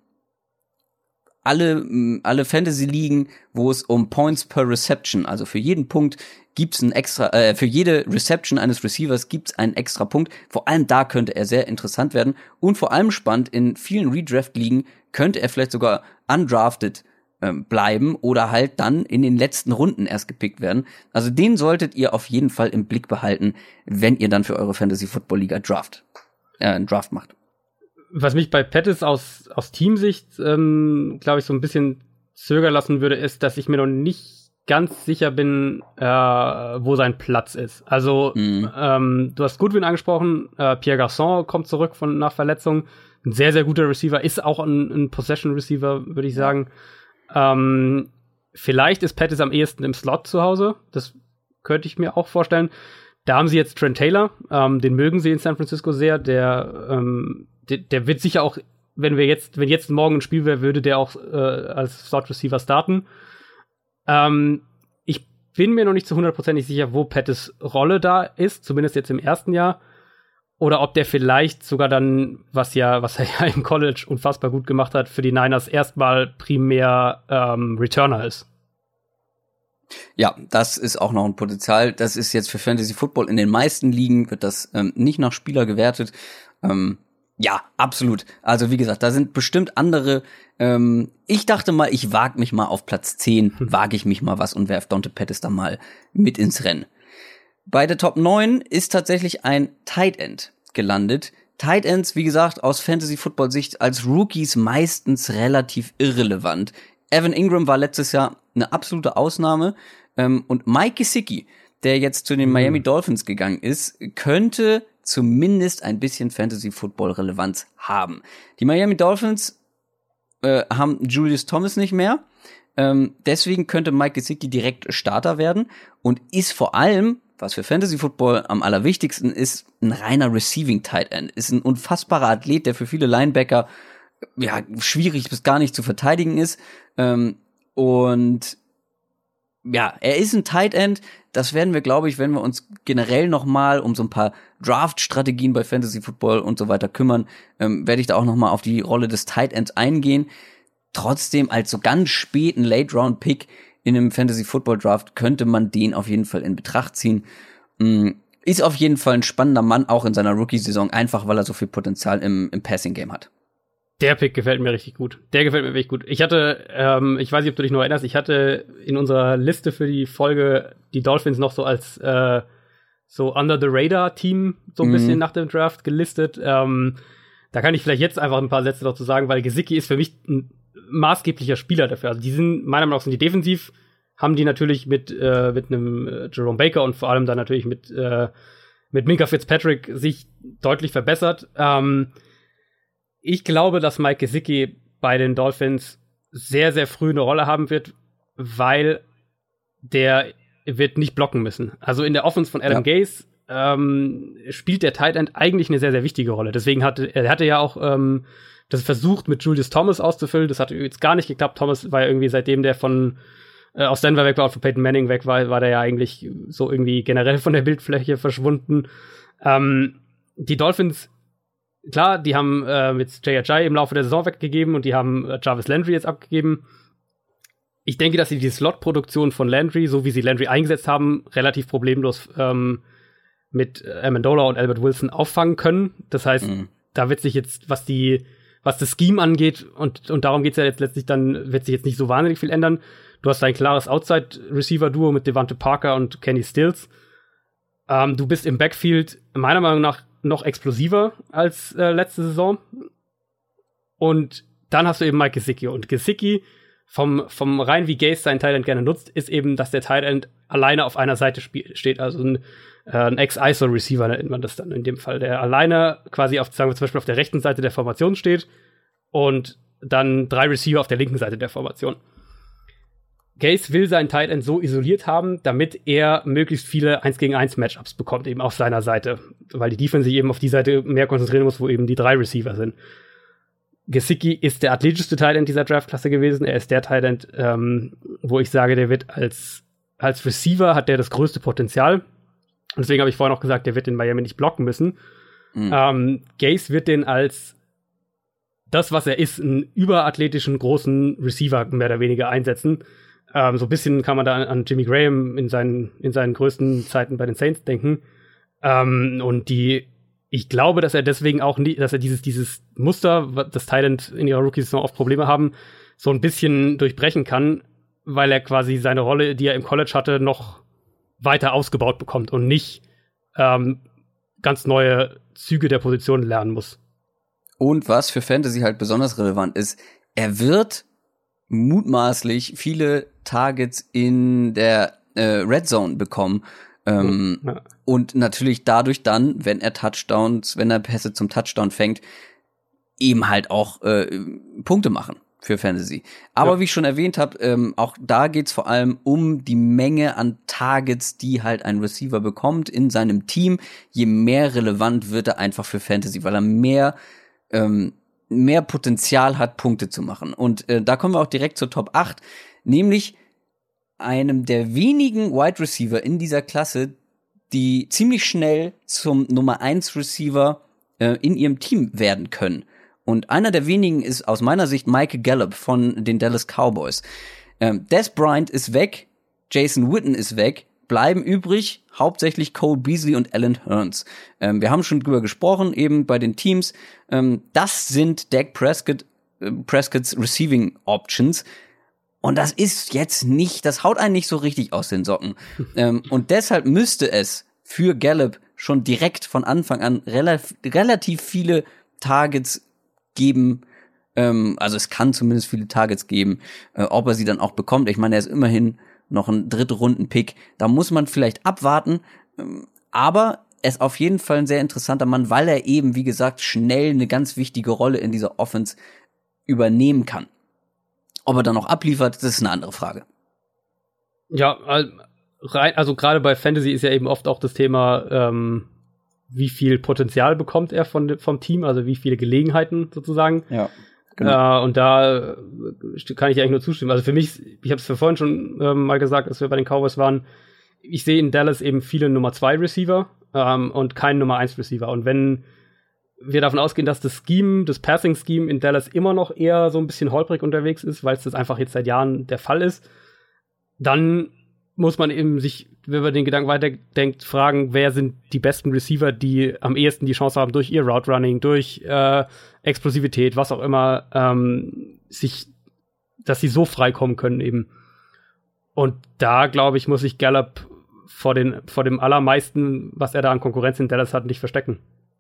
alle, alle Fantasy-Ligen, wo es um Points per Reception, also für jeden Punkt gibt's ein extra, äh, für jede Reception eines Receivers gibt's einen extra Punkt. Vor allem da könnte er sehr interessant werden. Und vor allem spannend, in vielen Redraft-Ligen könnte er vielleicht sogar undrafted bleiben oder halt dann in den letzten Runden erst gepickt werden. Also den solltet ihr auf jeden Fall im Blick behalten, wenn ihr dann für eure Fantasy-Football-Liga Draft, äh, einen Draft macht. Was mich bei Pettis aus, aus Teamsicht, ähm, glaube ich, so ein bisschen zögern lassen würde, ist, dass ich mir noch nicht ganz sicher bin, äh, wo sein Platz ist. Also, mhm. ähm, du hast Goodwin angesprochen, äh, Pierre Garçon kommt zurück von nach Verletzung. Ein sehr, sehr guter Receiver, ist auch ein, ein Possession-Receiver, würde ich sagen. Ähm, vielleicht ist Pettis am ehesten im Slot zu Hause. Das könnte ich mir auch vorstellen. Da haben sie jetzt Trent Taylor. Ähm, den mögen sie in San Francisco sehr. Der, ähm, der, der wird sicher auch, wenn wir jetzt, wenn jetzt morgen ein Spiel wäre, würde der auch äh, als Slot-Receiver starten. Ähm, ich bin mir noch nicht zu hundertprozentig sicher, wo Pettis Rolle da ist. Zumindest jetzt im ersten Jahr. Oder ob der vielleicht sogar dann, was ja, was er ja im College unfassbar gut gemacht hat, für die Niners erstmal primär ähm, Returner ist. Ja, das ist auch noch ein Potenzial. Das ist jetzt für Fantasy Football in den meisten Ligen wird das ähm, nicht nach Spieler gewertet. Ähm, ja, absolut. Also wie gesagt, da sind bestimmt andere. Ähm, ich dachte mal, ich wage mich mal auf Platz zehn, hm. wage ich mich mal was und werf Dante Pettis da mal mit ins Rennen. Bei der Top neun ist tatsächlich ein Tight End gelandet. Tight Ends, wie gesagt, aus Fantasy-Football-Sicht als Rookies meistens relativ irrelevant. Evan Ingram war letztes Jahr eine absolute Ausnahme. Ähm, und Mike Gesicki, der jetzt zu den mhm. Miami Dolphins gegangen ist, könnte zumindest ein bisschen Fantasy-Football-Relevanz haben. Die Miami Dolphins äh, haben Julius Thomas nicht mehr. Ähm, deswegen könnte Mike Gesicki direkt Starter werden und ist vor allem, was für Fantasy Football am allerwichtigsten ist, ein reiner Receiving Tight End. Ist ein unfassbarer Athlet, der für viele Linebacker ja schwierig bis gar nicht zu verteidigen ist. Ähm, und ja, er ist ein Tight End. Das werden wir, glaube ich, wenn wir uns generell noch mal um so ein paar Draft-Strategien bei Fantasy Football und so weiter kümmern, ähm, werde ich da auch noch mal auf die Rolle des Tight Ends eingehen. Trotzdem als so ganz späten Late-Round-Pick in einem Fantasy-Football-Draft könnte man den auf jeden Fall in Betracht ziehen. Ist auf jeden Fall ein spannender Mann, auch in seiner Rookie-Saison, einfach weil er so viel Potenzial im, im Passing-Game hat. Der Pick gefällt mir richtig gut. Der gefällt mir wirklich gut. Ich hatte, ähm, ich weiß nicht, ob du dich noch erinnerst, ich hatte in unserer Liste für die Folge die Dolphins noch so als äh, so Under-the-Radar-Team so ein mhm. bisschen nach dem Draft gelistet. Ähm, da kann ich vielleicht jetzt einfach ein paar Sätze dazu sagen, weil Gesicki ist für mich ein maßgeblicher Spieler dafür. Also die sind, meiner Meinung nach sind die defensiv, haben die natürlich mit äh, mit einem äh, Jerome Baker und vor allem dann natürlich mit äh, mit Minkah Fitzpatrick sich deutlich verbessert. Ähm, ich glaube, dass Mike Gesicki bei den Dolphins sehr, sehr früh eine Rolle haben wird, weil der wird nicht blocken müssen. Also in der Offense von Adam ja. Gase ähm, spielt der Tight End eigentlich eine sehr, sehr wichtige Rolle. Deswegen hatte er hatte ja auch ähm, das versucht, mit Julius Thomas auszufüllen. Das hat jetzt gar nicht geklappt. Thomas war ja irgendwie, seitdem der von äh, aus Denver weg war und von Peyton Manning weg war, war der ja eigentlich so irgendwie generell von der Bildfläche verschwunden. Ähm, die Dolphins, klar, die haben äh, jetzt J H I im Laufe der Saison weggegeben und die haben äh, Jarvis Landry jetzt abgegeben. Ich denke, dass sie die Slot-Produktion von Landry, so wie sie Landry eingesetzt haben, relativ problemlos ähm, mit Amendola und Albert Wilson auffangen können. Das heißt, mhm. da wird sich jetzt, was die, was das Scheme angeht, und, und darum geht's ja jetzt letztlich, dann wird sich jetzt nicht so wahnsinnig viel ändern. Du hast ein klares Outside-Receiver-Duo mit Devonta Parker und Kenny Stills. Ähm, du bist im Backfield meiner Meinung nach noch explosiver als äh, letzte Saison. Und dann hast du eben Mike Gesicki. Und Gesicki, vom, vom rein wie Gase seinen Tight End gerne nutzt, ist eben, dass der Tight End alleine auf einer Seite spiel- steht. Also ein, äh, ein Ex-I S O-Receiver nennt man das dann in dem Fall, der alleine quasi auf, sagen wir zum Beispiel auf der rechten Seite der Formation steht und dann drei Receiver auf der linken Seite der Formation. Gase will seinen Tight End so isoliert haben, damit er möglichst viele eins gegen eins Matchups bekommt, eben auf seiner Seite. Weil die Defense sich eben auf die Seite mehr konzentrieren muss, wo eben die drei Receiver sind. Gesicki ist der athletischste Tight End dieser Draftklasse gewesen. Er ist der Tight End, ähm, wo ich sage, der wird als, als Receiver hat der das größte Potenzial. Und deswegen habe ich vorhin auch gesagt, der wird in Miami nicht blocken müssen. Mhm. Ähm, Gase wird den als das, was er ist, einen überathletischen, großen Receiver mehr oder weniger einsetzen. Ähm, so ein bisschen kann man da an, an Jimmy Graham in seinen, in seinen größten Zeiten bei den Saints denken. Ähm, und die, ich glaube, dass er deswegen auch nie, dass er dieses, dieses Muster, das Thailand in ihrer Rookie-Saison oft Probleme haben, so ein bisschen durchbrechen kann, weil er quasi seine Rolle, die er im College hatte, noch weiter ausgebaut bekommt und nicht ähm, ganz neue Züge der Position lernen muss. Und was für Fantasy halt besonders relevant ist, er wird mutmaßlich viele Targets in der äh, Red Zone bekommen. Ähm, ja. Und natürlich dadurch dann, wenn er Touchdowns, wenn er Pässe zum Touchdown fängt, eben halt auch äh, Punkte machen für Fantasy. Aber ja. wie ich schon erwähnt habe, ähm, auch da geht's vor allem um die Menge an Targets, die halt ein Receiver bekommt in seinem Team. Je mehr relevant wird er einfach für Fantasy, weil er mehr ähm, mehr Potenzial hat, Punkte zu machen. Und äh, da kommen wir auch direkt zur Top acht, nämlich einem der wenigen Wide Receiver in dieser Klasse, die ziemlich schnell zum Nummer eins Receiver äh, in ihrem Team werden können. Und einer der wenigen ist aus meiner Sicht Michael Gallup von den Dallas Cowboys. Ähm, Dez Bryant ist weg, Jason Witten ist weg, bleiben übrig hauptsächlich Cole Beasley und Allen Hurns. Ähm, wir haben schon drüber gesprochen, eben bei den Teams. Ähm, das sind Dak Prescott, äh, Prescotts Receiving Options. Und das ist jetzt nicht, das haut einen nicht so richtig aus den Socken. ähm, und deshalb müsste es für Gallup schon direkt von Anfang an relativ, relativ viele Targets geben. Ähm, also es kann zumindest viele Targets geben. Äh, ob er sie dann auch bekommt. Ich meine, er ist immerhin noch ein dritte Runden-Pick. Da muss man vielleicht abwarten. Aber er ist auf jeden Fall ein sehr interessanter Mann, weil er eben, wie gesagt, schnell eine ganz wichtige Rolle in dieser Offense übernehmen kann. Ob er dann noch abliefert, das ist eine andere Frage. Ja, also gerade bei Fantasy ist ja eben oft auch das Thema, ähm, wie viel Potenzial bekommt er von, vom Team, also wie viele Gelegenheiten sozusagen. Ja. Genau. Äh, und da kann ich eigentlich nur zustimmen. Also für mich, ich habe es vorhin schon ähm, mal gesagt, als wir bei den Cowboys waren, ich sehe in Dallas eben viele Nummer zwei Receiver ähm, und keinen Nummer eins Receiver. Und wenn wir davon ausgehen, dass das Scheme, das Passing-Scheme in Dallas immer noch eher so ein bisschen holprig unterwegs ist, weil es das einfach jetzt seit Jahren der Fall ist, dann muss man eben sich, wenn man den Gedanken weiterdenkt, fragen, wer sind die besten Receiver, die am ehesten die Chance haben, durch ihr Route Running, durch äh, Explosivität, was auch immer, ähm, sich, dass sie so frei kommen können eben. Und da, glaube ich, muss sich Gallup vor den, vor dem allermeisten, was er da an Konkurrenz in Dallas hat, nicht verstecken.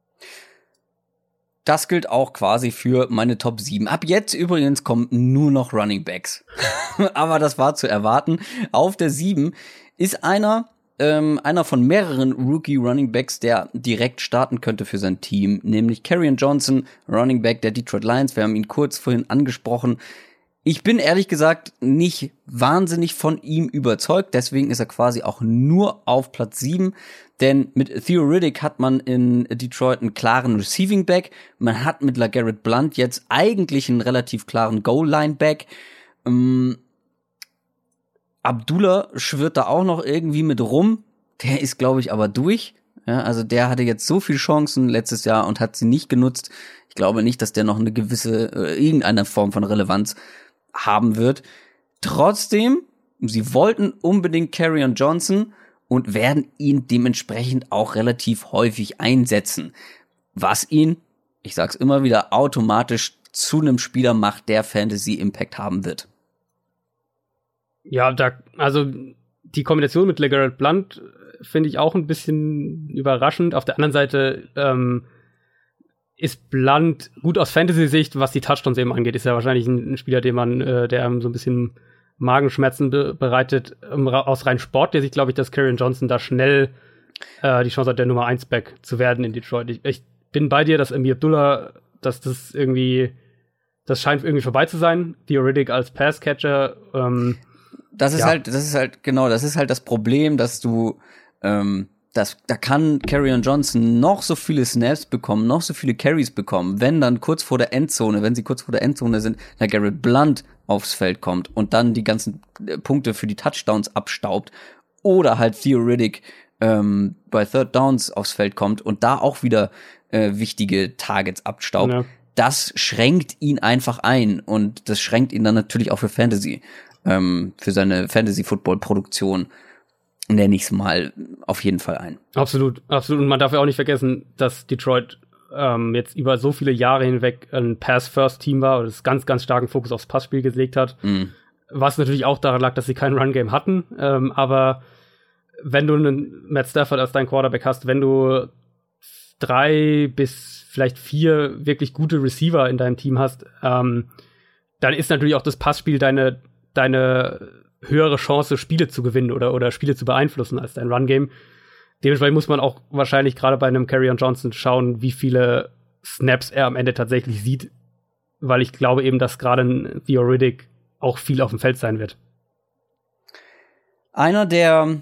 Das gilt auch quasi für meine Top sieben. Ab jetzt übrigens kommen nur noch Running Backs. Aber das war zu erwarten. Auf der sieben ist einer, ähm, einer von mehreren Rookie Running Backs, der direkt starten könnte für sein Team, nämlich Kerryon Johnson, Running Back der Detroit Lions. Wir haben ihn kurz vorhin angesprochen. Ich bin ehrlich gesagt nicht wahnsinnig von ihm überzeugt, deswegen ist er quasi auch nur auf Platz sieben, denn mit Theoretic hat man in Detroit einen klaren Receiving Back, man hat mit LeGarrette Blount jetzt eigentlich einen relativ klaren Goal-Line-Back. Ähm, Abdullah schwirrt da auch noch irgendwie mit rum, der ist, glaube ich, aber durch. Ja, also der hatte jetzt so viele Chancen letztes Jahr und hat sie nicht genutzt. Ich glaube nicht, dass der noch eine gewisse, äh, irgendeine Form von Relevanz haben wird. Trotzdem, sie wollten unbedingt Kerryon Johnson und werden ihn dementsprechend auch relativ häufig einsetzen, was ihn, ich sag's immer wieder, automatisch zu einem Spieler macht, der Fantasy-Impact haben wird. Ja, da, also die Kombination mit LeGarrette Blount finde ich auch ein bisschen überraschend. Auf der anderen Seite ähm, ist Blount gut aus Fantasy-Sicht, was die Touchdowns eben angeht. Ist ja wahrscheinlich ein, ein Spieler, den man, äh, der einem so ein bisschen Magenschmerzen be- bereitet. Ähm, aus rein Sport, der sich, glaube ich, dass Kerryon Johnson da schnell äh, die Chance hat, der Nummer eins Back zu werden in Detroit. Ich, ich bin bei dir, dass Amir Abdullah, dass das irgendwie, das scheint irgendwie vorbei zu sein. Theoretic als Passcatcher. Ähm, das ist ja. halt, das ist halt, genau, das ist halt das Problem, dass du ähm Das, da kann Kerryon Johnson noch so viele Snaps bekommen, noch so viele Carries bekommen, wenn dann kurz vor der Endzone, wenn sie kurz vor der Endzone sind, LeGarrette Blount aufs Feld kommt und dann die ganzen Punkte für die Touchdowns abstaubt oder halt Theoretic ähm, bei Third Downs aufs Feld kommt und da auch wieder äh, wichtige Targets abstaubt. Ja. Das schränkt ihn einfach ein und das schränkt ihn dann natürlich auch für Fantasy, ähm, für seine Fantasy-Football-Produktion. Nenne ich es mal auf jeden Fall ein. Absolut, absolut. Und man darf ja auch nicht vergessen, dass Detroit ähm, jetzt über so viele Jahre hinweg ein Pass-First-Team war und es ganz, ganz starken Fokus aufs Passspiel gelegt hat. Mm. Was natürlich auch daran lag, dass sie kein Run-Game hatten. Ähm, aber wenn du einen Matt Stafford als dein Quarterback hast, wenn du drei bis vielleicht vier wirklich gute Receiver in deinem Team hast, ähm, dann ist natürlich auch das Passspiel deine, deine höhere Chance, Spiele zu gewinnen oder, oder Spiele zu beeinflussen als dein Run-Game. Dementsprechend muss man auch wahrscheinlich gerade bei einem Kerryon Johnson schauen, wie viele Snaps er am Ende tatsächlich sieht, weil ich glaube eben, dass gerade ein Theoretic auch viel auf dem Feld sein wird. Einer, der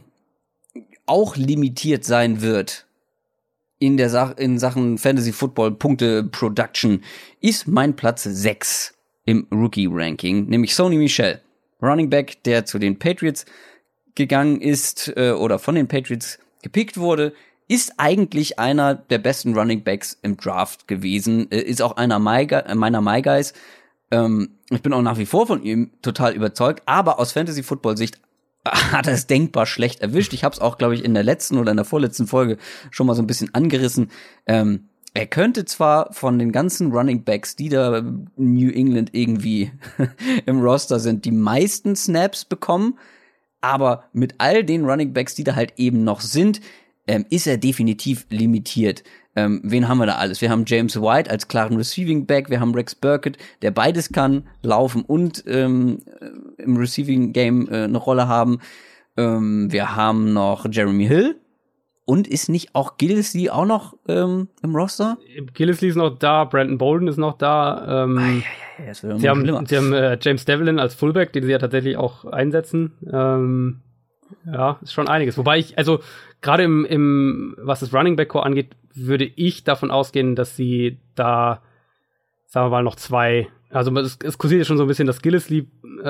auch limitiert sein wird in der Sa- in Sachen Fantasy-Football-Punkte-Production, ist mein Platz sechs im Rookie-Ranking, nämlich Sony Michel. Running Back, der zu den Patriots gegangen ist äh, oder von den Patriots gepickt wurde, ist eigentlich einer der besten Running Backs im Draft gewesen, äh, ist auch einer meiner My Guys. Ähm, ich bin auch nach wie vor von ihm total überzeugt, aber aus Fantasy-Football-Sicht hat er es denkbar schlecht erwischt. Ich habe es auch, glaube ich, in der letzten oder in der vorletzten Folge schon mal so ein bisschen angerissen. Ähm, Er könnte zwar von den ganzen Running Backs, die da in New England irgendwie im Roster sind, die meisten Snaps bekommen, aber mit all den Running Backs, die da halt eben noch sind, ähm, ist er definitiv limitiert. Ähm, wen haben wir da alles? Wir haben James White als klaren Receiving Back, wir haben Rex Burkett, der beides kann, laufen und ähm, im Receiving Game äh, eine Rolle haben. Ähm, wir haben noch Jeremy Hill. Und ist nicht auch Gillislee auch noch ähm, im Roster? Gillislee ist noch da, Brandon Bolden ist noch da. Ähm, ah, ja, ja, ja, das wird sie haben, sie haben äh, James Devlin als Fullback, den sie ja tatsächlich auch einsetzen. Ähm, ja, ist schon einiges. Wobei ich, also gerade im, im, was das Running Back Core angeht, würde ich davon ausgehen, dass sie da, sagen wir mal, noch zwei, also es, es kursiert ja schon so ein bisschen, dass Gillislee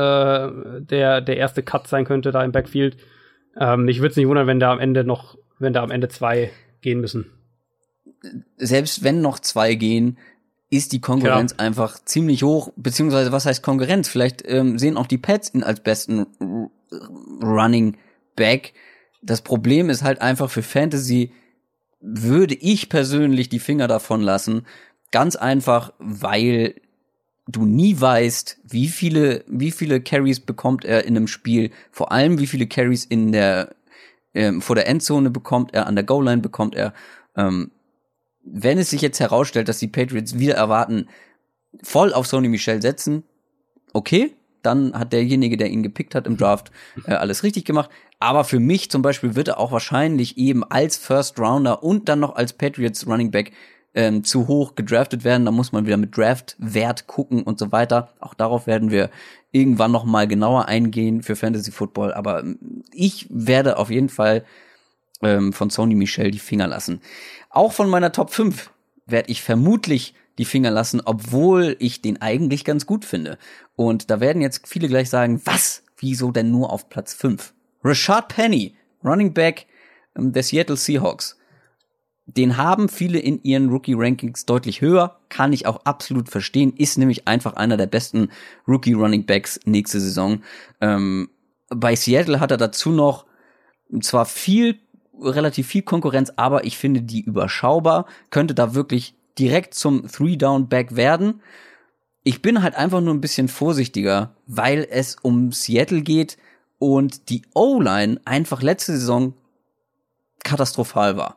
äh, der, der erste Cut sein könnte da im Backfield. Ähm, mich würde es nicht wundern, wenn da am Ende noch wenn da am Ende zwei gehen müssen. Selbst wenn noch zwei gehen, ist die Konkurrenz ja. einfach ziemlich hoch, beziehungsweise was heißt Konkurrenz? Vielleicht ähm, sehen auch die Pats ihn als besten R- Running Back. Das Problem ist halt einfach für Fantasy würde ich persönlich die Finger davon lassen. Ganz einfach, weil du nie weißt, wie viele, wie viele Carries bekommt er in einem Spiel, vor allem wie viele Carries in der Ähm, vor der Endzone bekommt er, an der Goal-Line bekommt er. Ähm, wenn es sich jetzt herausstellt, dass die Patriots wieder erwarten, voll auf Sony Michel setzen, okay, dann hat derjenige, der ihn gepickt hat im Draft, äh, alles richtig gemacht. Aber für mich zum Beispiel wird er auch wahrscheinlich eben als First Rounder und dann noch als Patriots Running Back ähm, zu hoch gedraftet werden. Da muss man wieder mit Draftwert gucken und so weiter. Auch darauf werden wir irgendwann noch mal genauer eingehen für Fantasy Football. Aber ich werde auf jeden Fall ähm, von Sony Michel die Finger lassen. Auch von meiner Top fünf werde ich vermutlich die Finger lassen, obwohl ich den eigentlich ganz gut finde. Und da werden jetzt viele gleich sagen, was? Wieso denn nur auf Platz fünf? Rashad Penny, Running Back ähm, der Seattle Seahawks. Den haben viele in ihren Rookie-Rankings deutlich höher, kann ich auch absolut verstehen, ist nämlich einfach einer der besten Rookie-Running-Backs nächste Saison. Ähm, bei Seattle hat er dazu noch zwar viel, relativ viel Konkurrenz, aber ich finde die überschaubar, könnte da wirklich direkt zum Three-Down-Back werden. Ich bin halt einfach nur ein bisschen vorsichtiger, weil es um Seattle geht und die O-Line einfach letzte Saison katastrophal war.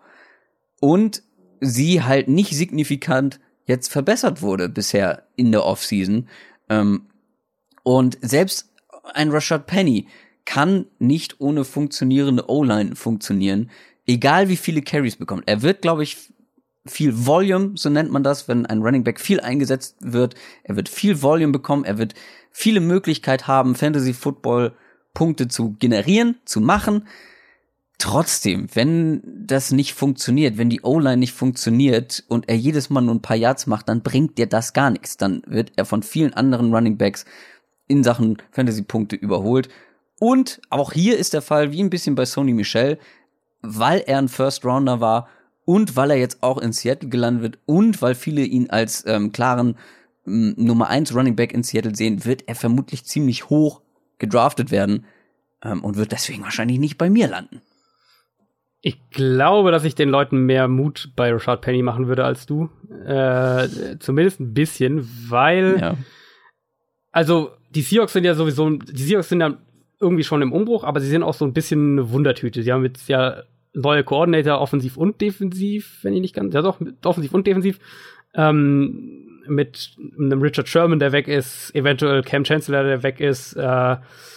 Und sie halt nicht signifikant jetzt verbessert wurde bisher in der Offseason. Ähm, und selbst ein Rashad Penny kann nicht ohne funktionierende O-Line funktionieren, egal wie viele Carries bekommt. Er wird, glaube ich, viel Volume, so nennt man das, wenn ein Running Back viel eingesetzt wird. Er wird viel Volume bekommen, er wird viele Möglichkeiten haben, Fantasy-Football-Punkte zu generieren, zu machen. Trotzdem, wenn das nicht funktioniert, wenn die O-Line nicht funktioniert und er jedes Mal nur ein paar Yards macht, dann bringt dir das gar nichts. Dann wird er von vielen anderen Running Backs in Sachen Fantasy-Punkte überholt. Und auch hier ist der Fall, wie ein bisschen bei Sony Michel, weil er ein First-Rounder war und weil er jetzt auch in Seattle gelandet wird und weil viele ihn als ähm, klaren ähm, Nummer eins Running Back in Seattle sehen, wird er vermutlich ziemlich hoch gedraftet werden ähm, und wird deswegen wahrscheinlich nicht bei mir landen. Ich glaube, dass ich den Leuten mehr Mut bei Rashad Penny machen würde als du. Äh, zumindest ein bisschen, weil ja. Also die Seahawks sind ja sowieso, die Seahawks sind ja irgendwie schon im Umbruch, aber sie sind auch so ein bisschen eine Wundertüte. Sie haben jetzt ja neue Koordinator, offensiv und defensiv, wenn ich nicht ganz, ja doch, offensiv und defensiv, ähm, mit einem Richard Sherman, der weg ist, eventuell Cam Chancellor, der weg ist, äh,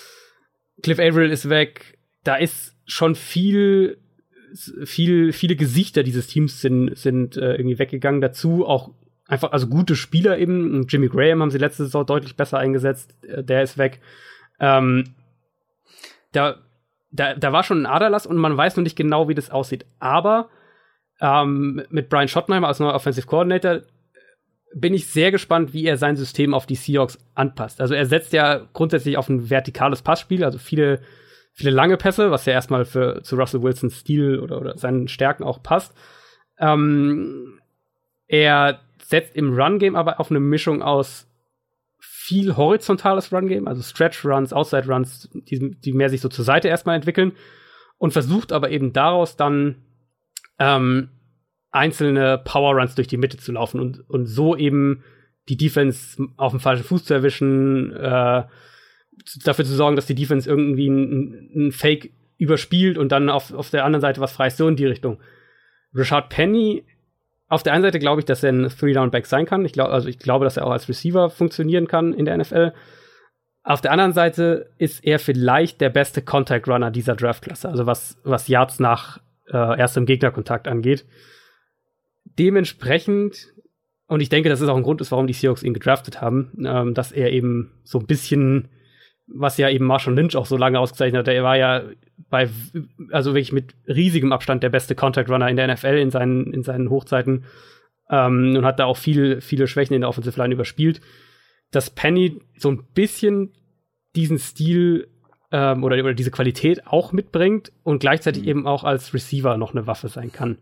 Cliff Averill ist weg. Da ist schon viel viel, viele Gesichter dieses Teams sind, sind äh, irgendwie weggegangen. Dazu auch einfach, also gute Spieler eben. Jimmy Graham haben sie letzte Saison deutlich besser eingesetzt. Äh, der ist weg. Ähm, da, da, da war schon ein Aderlass und man weiß noch nicht genau, wie das aussieht. Aber ähm, mit Brian Schottenheimer als neuer Offensive Coordinator bin ich sehr gespannt, wie er sein System auf die Seahawks anpasst. Also er setzt ja grundsätzlich auf ein vertikales Passspiel, also viele Viele lange Pässe, was ja erstmal für zu Russell Wilsons Stil oder, oder seinen Stärken auch passt. Ähm, er setzt im Run-Game aber auf eine Mischung aus viel horizontales Run-Game, also Stretch-Runs, Outside-Runs, die, die mehr sich so zur Seite erstmal entwickeln und versucht aber eben daraus dann ähm, einzelne Power-Runs durch die Mitte zu laufen und, und so eben die Defense auf dem falschen Fuß zu erwischen, äh, dafür zu sorgen, dass die Defense irgendwie einen Fake überspielt und dann auf, auf der anderen Seite was frei ist, so in die Richtung. Rashad Penny, auf der einen Seite glaube ich, dass er ein Three-Down-Back sein kann. Ich glaube, also ich glaube, dass er auch als Receiver funktionieren kann in der N F L. Auf der anderen Seite ist er vielleicht der beste Contact-Runner dieser Draftklasse, also was, was Yards nach äh, erstem Gegnerkontakt angeht. Dementsprechend, und ich denke, dass es auch ein Grund ist, warum die Seahawks ihn gedraftet haben, ähm, dass er eben so ein bisschen, was ja eben Marshawn Lynch auch so lange ausgezeichnet hat, er war ja bei, also wirklich mit riesigem Abstand der beste Contact Runner in der N F L in seinen, in seinen Hochzeiten, ähm, und hat da auch viel, viele Schwächen in der Offensive Line überspielt. Dass Penny so ein bisschen diesen Stil ähm, oder, oder diese Qualität auch mitbringt und gleichzeitig mhm. eben auch als Receiver noch eine Waffe sein kann.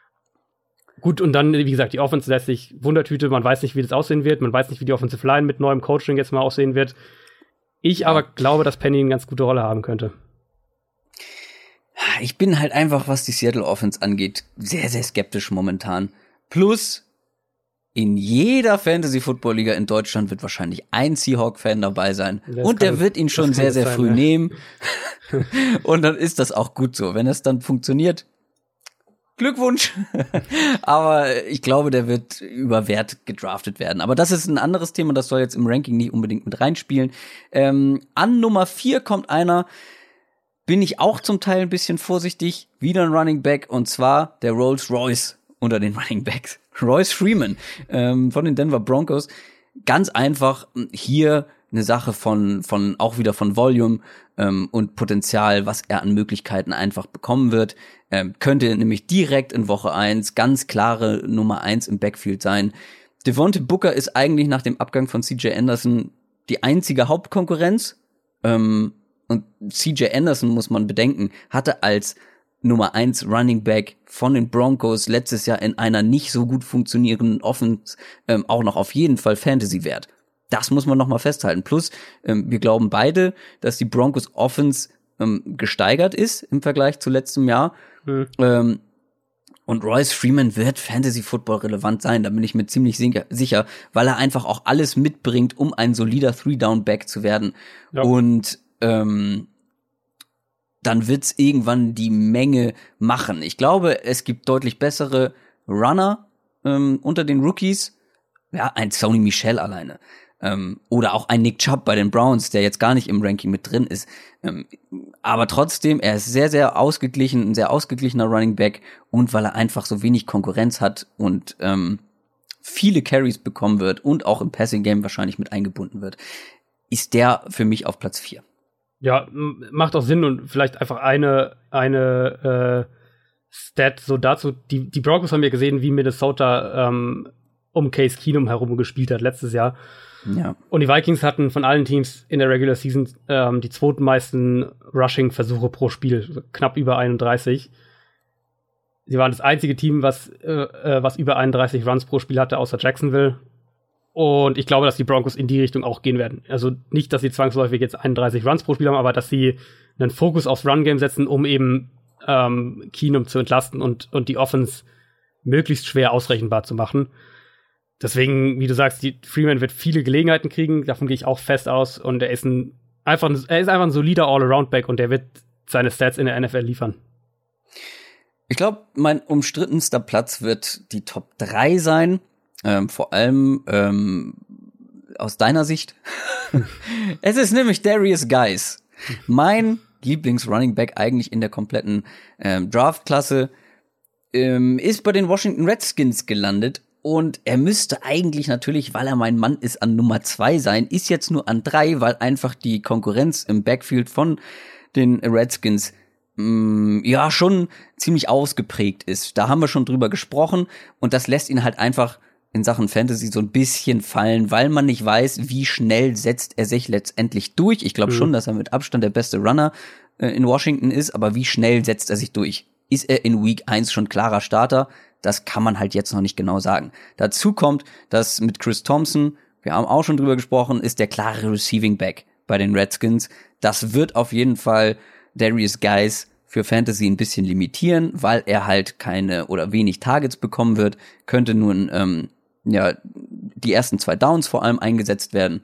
Gut, und dann, wie gesagt, die Offense lässt sich Wundertüte, man weiß nicht, wie das aussehen wird, man weiß nicht, wie die Offensive Line mit neuem Coaching jetzt mal aussehen wird. Ich ja. aber glaube, dass Penny eine ganz gute Rolle haben könnte. Ich bin halt einfach, was die Seattle Offense angeht, sehr, sehr skeptisch momentan. Plus, in jeder Fantasy-Football-Liga in Deutschland wird wahrscheinlich ein Seahawk-Fan dabei sein. Das und der wird ihn schon sehr, sehr sein, früh ja. nehmen. Und dann ist das auch gut so. Wenn es dann funktioniert, Glückwunsch. Aber ich glaube, der wird über Wert gedraftet werden. Aber das ist ein anderes Thema, das soll jetzt im Ranking nicht unbedingt mit reinspielen. Ähm, an Nummer vier kommt einer, bin ich auch zum Teil ein bisschen vorsichtig, wieder ein Running Back, und zwar der Rolls Royce unter den Running Backs. Royce Freeman ähm, von den Denver Broncos. Ganz einfach hier eine Sache von von auch wieder von Volume ähm, und Potenzial, was er an Möglichkeiten einfach bekommen wird. Ähm, könnte nämlich direkt in Woche eins ganz klare Nummer eins im Backfield sein. Devontae Booker ist eigentlich nach dem Abgang von C J Anderson die einzige Hauptkonkurrenz. Ähm, und C J Anderson, muss man bedenken, hatte als Nummer eins Running Back von den Broncos letztes Jahr in einer nicht so gut funktionierenden Offense ähm, auch noch auf jeden Fall Fantasy-Wert. Das muss man noch mal festhalten. Plus, ähm, wir glauben beide, dass die Broncos Offense ähm, gesteigert ist im Vergleich zu letztem Jahr. Mhm. Ähm, und Royce Freeman wird Fantasy-Football relevant sein, da bin ich mir ziemlich sicher, weil er einfach auch alles mitbringt, um ein solider Three-Down-Back zu werden. Ja. Und ähm, dann wird's irgendwann die Menge machen. Ich glaube, es gibt deutlich bessere Runner ähm, unter den Rookies. Ja, ein Sony Michel alleine. Ähm, oder auch ein Nick Chubb bei den Browns, der jetzt gar nicht im Ranking mit drin ist. Ähm, aber trotzdem, er ist sehr, sehr ausgeglichen, ein sehr ausgeglichener Running Back. Und weil er einfach so wenig Konkurrenz hat und ähm, viele Carries bekommen wird und auch im Passing Game wahrscheinlich mit eingebunden wird, ist der für mich auf Platz vier. Ja, macht auch Sinn und vielleicht einfach eine eine äh, Stat so dazu. Die, die Broncos haben ja gesehen, wie Minnesota ähm, um Case Keenum herum gespielt hat letztes Jahr. Ja. Und die Vikings hatten von allen Teams in der Regular Season ähm, die zweitmeisten Rushing-Versuche pro Spiel, knapp über einunddreißig. Sie waren das einzige Team, was äh, was über einunddreißig Runs pro Spiel hatte, außer Jacksonville. Und ich glaube, dass die Broncos in die Richtung auch gehen werden. Also nicht, dass sie zwangsläufig jetzt einunddreißig Runs pro Spiel haben, aber dass sie einen Fokus aufs Run-Game setzen, um eben ähm, Keenum zu entlasten und, und die Offense möglichst schwer ausrechenbar zu machen. Deswegen, wie du sagst, die Freeman wird viele Gelegenheiten kriegen, davon gehe ich auch fest aus. Und er ist ein einfach ein, er ist einfach ein solider All-Around-Back und der wird seine Stats in der N F L liefern. Ich glaube, mein umstrittenster Platz wird die Top drei sein. Ähm, vor allem ähm, aus deiner Sicht. Es ist nämlich Darius Guice. Mein Lieblings-Running-Back eigentlich in der kompletten ähm, Draft-Klasse. Ähm, ist bei den Washington Redskins gelandet. Und er müsste eigentlich natürlich, weil er mein Mann ist, an Nummer zwei sein. Ist jetzt nur an drei, weil einfach die Konkurrenz im Backfield von den Redskins mh, ja schon ziemlich ausgeprägt ist. Da haben wir schon drüber gesprochen. Und das lässt ihn halt einfach in Sachen Fantasy so ein bisschen fallen, weil man nicht weiß, wie schnell setzt er sich letztendlich durch. Ich glaube mhm. schon, dass er mit Abstand der beste Runner äh, in Washington ist, aber wie schnell setzt er sich durch? Ist er in Week eins schon klarer Starter? Das kann man halt jetzt noch nicht genau sagen. Dazu kommt, dass mit Chris Thompson, wir haben auch schon drüber gesprochen, ist der klare Receiving Back bei den Redskins. Das wird auf jeden Fall Darius Guice für Fantasy ein bisschen limitieren, weil er halt keine oder wenig Targets bekommen wird, könnte nun ähm, ja die ersten zwei Downs vor allem eingesetzt werden.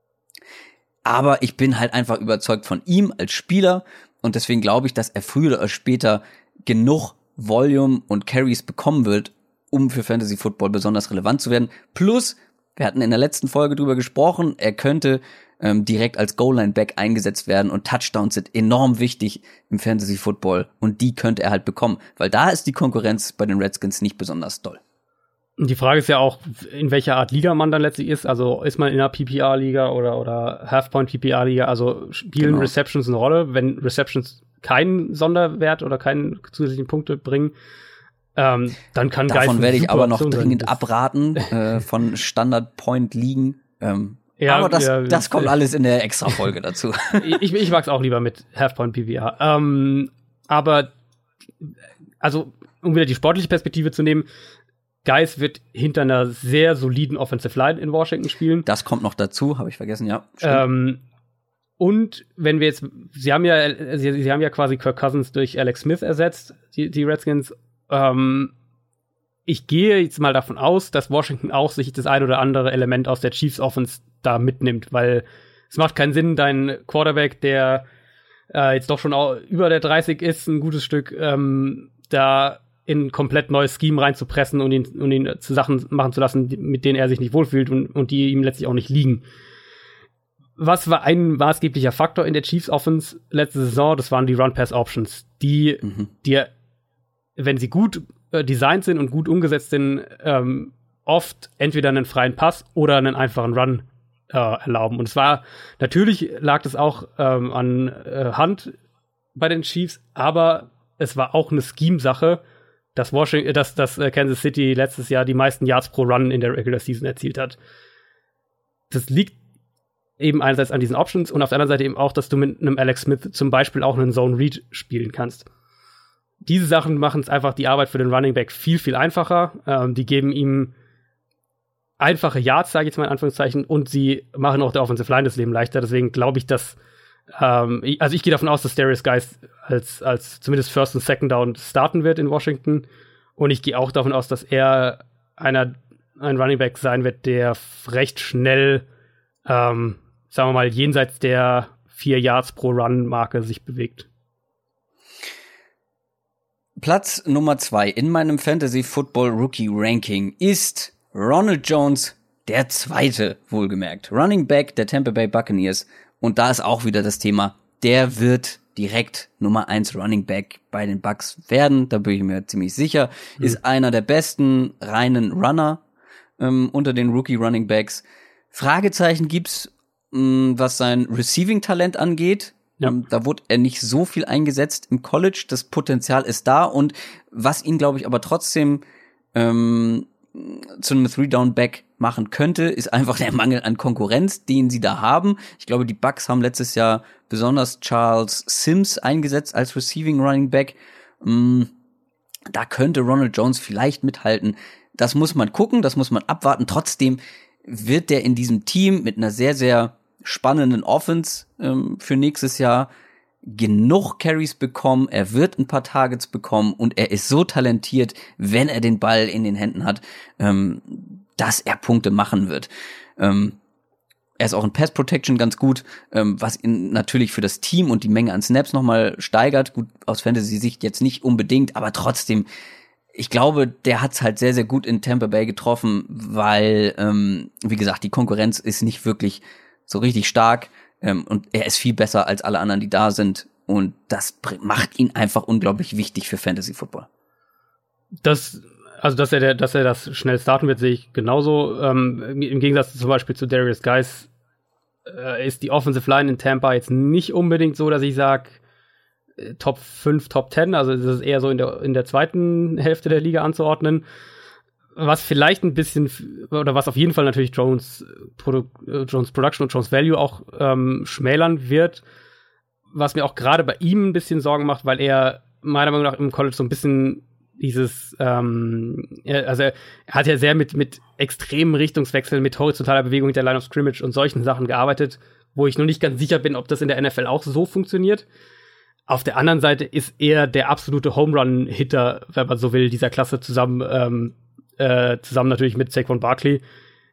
Aber ich bin halt einfach überzeugt von ihm als Spieler und deswegen glaube ich, dass er früher oder später genug Volume und Carries bekommen wird, um für Fantasy Football besonders relevant zu werden. Plus, wir hatten in der letzten Folge drüber gesprochen, er könnte ähm, direkt als Goal-Line-Back eingesetzt werden und Touchdowns sind enorm wichtig im Fantasy Football und die könnte er halt bekommen, weil da ist die Konkurrenz bei den Redskins nicht besonders doll. Die Frage ist ja auch, in welcher Art Liga man dann letztlich ist. Also ist man in einer P P R-Liga oder, oder Half-Point-P P R-Liga? Also spielen genau. Receptions eine Rolle? Wenn Receptions keinen Sonderwert oder keinen zusätzlichen Punkte bringen, ähm, dann kann Guice Davon werde ich aber noch Option dringend sein. abraten, äh, von Standard-Point-Ligen. Ähm, ja, aber das, ja, das kommt alles in der Extra-Folge dazu. ich ich mag es auch lieber mit Half-Point-P P R. Ähm, aber, also, um wieder die sportliche Perspektive zu nehmen, Guice wird hinter einer sehr soliden Offensive Line in Washington spielen. Das kommt noch dazu, habe ich vergessen, ja. Ähm, und wenn wir jetzt, sie haben ja, sie, sie haben ja quasi Kirk Cousins durch Alex Smith ersetzt, die, die Redskins. Ähm, ich gehe jetzt mal davon aus, dass Washington auch sich das ein oder andere Element aus der Chiefs Offense da mitnimmt, weil es macht keinen Sinn, dein Quarterback, der äh, jetzt doch schon auch über der dreißig ist, ein gutes Stück, ähm, da in ein komplett neues Scheme reinzupressen und ihn, und ihn zu Sachen machen zu lassen, mit denen er sich nicht wohlfühlt und, und die ihm letztlich auch nicht liegen. Was war ein maßgeblicher Faktor in der Chiefs Offense letzte Saison? Das waren die Run-Pass-Options, die mhm. dir, wenn sie gut äh, designt sind und gut umgesetzt sind, ähm, oft entweder einen freien Pass oder einen einfachen Run äh, erlauben. Und es war, natürlich lag das auch ähm, an äh, Hand bei den Chiefs, aber es war auch eine Scheme-Sache, dass Washington, dass, dass äh, Kansas City letztes Jahr die meisten Yards pro Run in der Regular Season erzielt hat. Das liegt eben einerseits an diesen Options und auf der anderen Seite eben auch, dass du mit einem Alex Smith zum Beispiel auch einen Zone Read spielen kannst. Diese Sachen machen es einfach die Arbeit für den Running Back viel, viel einfacher. Ähm, die geben ihm einfache Yards, sage ich jetzt mal in Anführungszeichen, und sie machen auch der Offensive Line das Leben leichter. Deswegen glaube ich, dass ähm, ich, also ich gehe davon aus, dass Darius Guice als, als zumindest First und Second Down starten wird in Washington. Und ich gehe auch davon aus, dass er einer, ein Running Back sein wird, der recht schnell, ähm, sagen wir mal, jenseits der vier Yards pro Run-Marke sich bewegt. Platz Nummer zwei in meinem Fantasy Football Rookie Ranking ist Ronald Jones, der zweite, wohlgemerkt. Running Back der Tampa Bay Buccaneers. Und da ist auch wieder das Thema, der wird direkt Nummer eins Running Back bei den Bucs werden. Da bin ich mir ziemlich sicher. Mhm. Ist einer der besten reinen Runner ähm, unter den Rookie Running Backs. Fragezeichen gibt's, mh, was sein Receiving-Talent angeht. Ja. Ähm, da wurde er nicht so viel eingesetzt im College. Das Potenzial ist da. Und was ihn, glaube ich, aber trotzdem ähm, zu einem Three-Down-Back machen könnte, ist einfach der Mangel an Konkurrenz, den sie da haben. Ich glaube, die Bucs haben letztes Jahr besonders Charles Sims eingesetzt als Receiving Running Back. Da könnte Ronald Jones vielleicht mithalten. Das muss man gucken, das muss man abwarten. Trotzdem wird der in diesem Team mit einer sehr, sehr spannenden Offense ähm, für nächstes Jahr genug Carries bekommen, er wird ein paar Targets bekommen und er ist so talentiert, wenn er den Ball in den Händen hat, ähm, dass er Punkte machen wird. Ähm, er ist auch in Pass Protection ganz gut, ähm, was ihn natürlich für das Team und die Menge an Snaps nochmal steigert. Gut, aus Fantasy-Sicht jetzt nicht unbedingt, aber trotzdem, ich glaube, der hat's halt sehr, sehr gut in Tampa Bay getroffen, weil, ähm, wie gesagt, die Konkurrenz ist nicht wirklich so richtig stark. Ähm, und er ist viel besser als alle anderen, die da sind. Und das macht ihn einfach unglaublich wichtig für Fantasy Football. Das, also, dass er, dass er das schnell starten wird, sehe ich genauso. Ähm, im Gegensatz zum Beispiel zu Darius Guice äh, ist die Offensive Line in Tampa jetzt nicht unbedingt so, dass ich sage, äh, Top fünf, Top zehn. Also, das ist eher so in der, in der zweiten Hälfte der Liga anzuordnen. Was vielleicht ein bisschen, oder was auf jeden Fall natürlich Jones, Produ- Jones Production und Jones Value auch ähm, schmälern wird, was mir auch gerade bei ihm ein bisschen Sorgen macht, weil er meiner Meinung nach im College so ein bisschen dieses, ähm, er, also er hat ja sehr mit, mit extremen Richtungswechseln, mit horizontaler Bewegung hinter Line of Scrimmage und solchen Sachen gearbeitet, wo ich noch nicht ganz sicher bin, ob das in der N F L auch so funktioniert. Auf der anderen Seite ist er der absolute Home-Run-Hitter, wenn man so will, dieser Klasse zusammen, ähm, Äh, zusammen natürlich mit Saquon Barkley.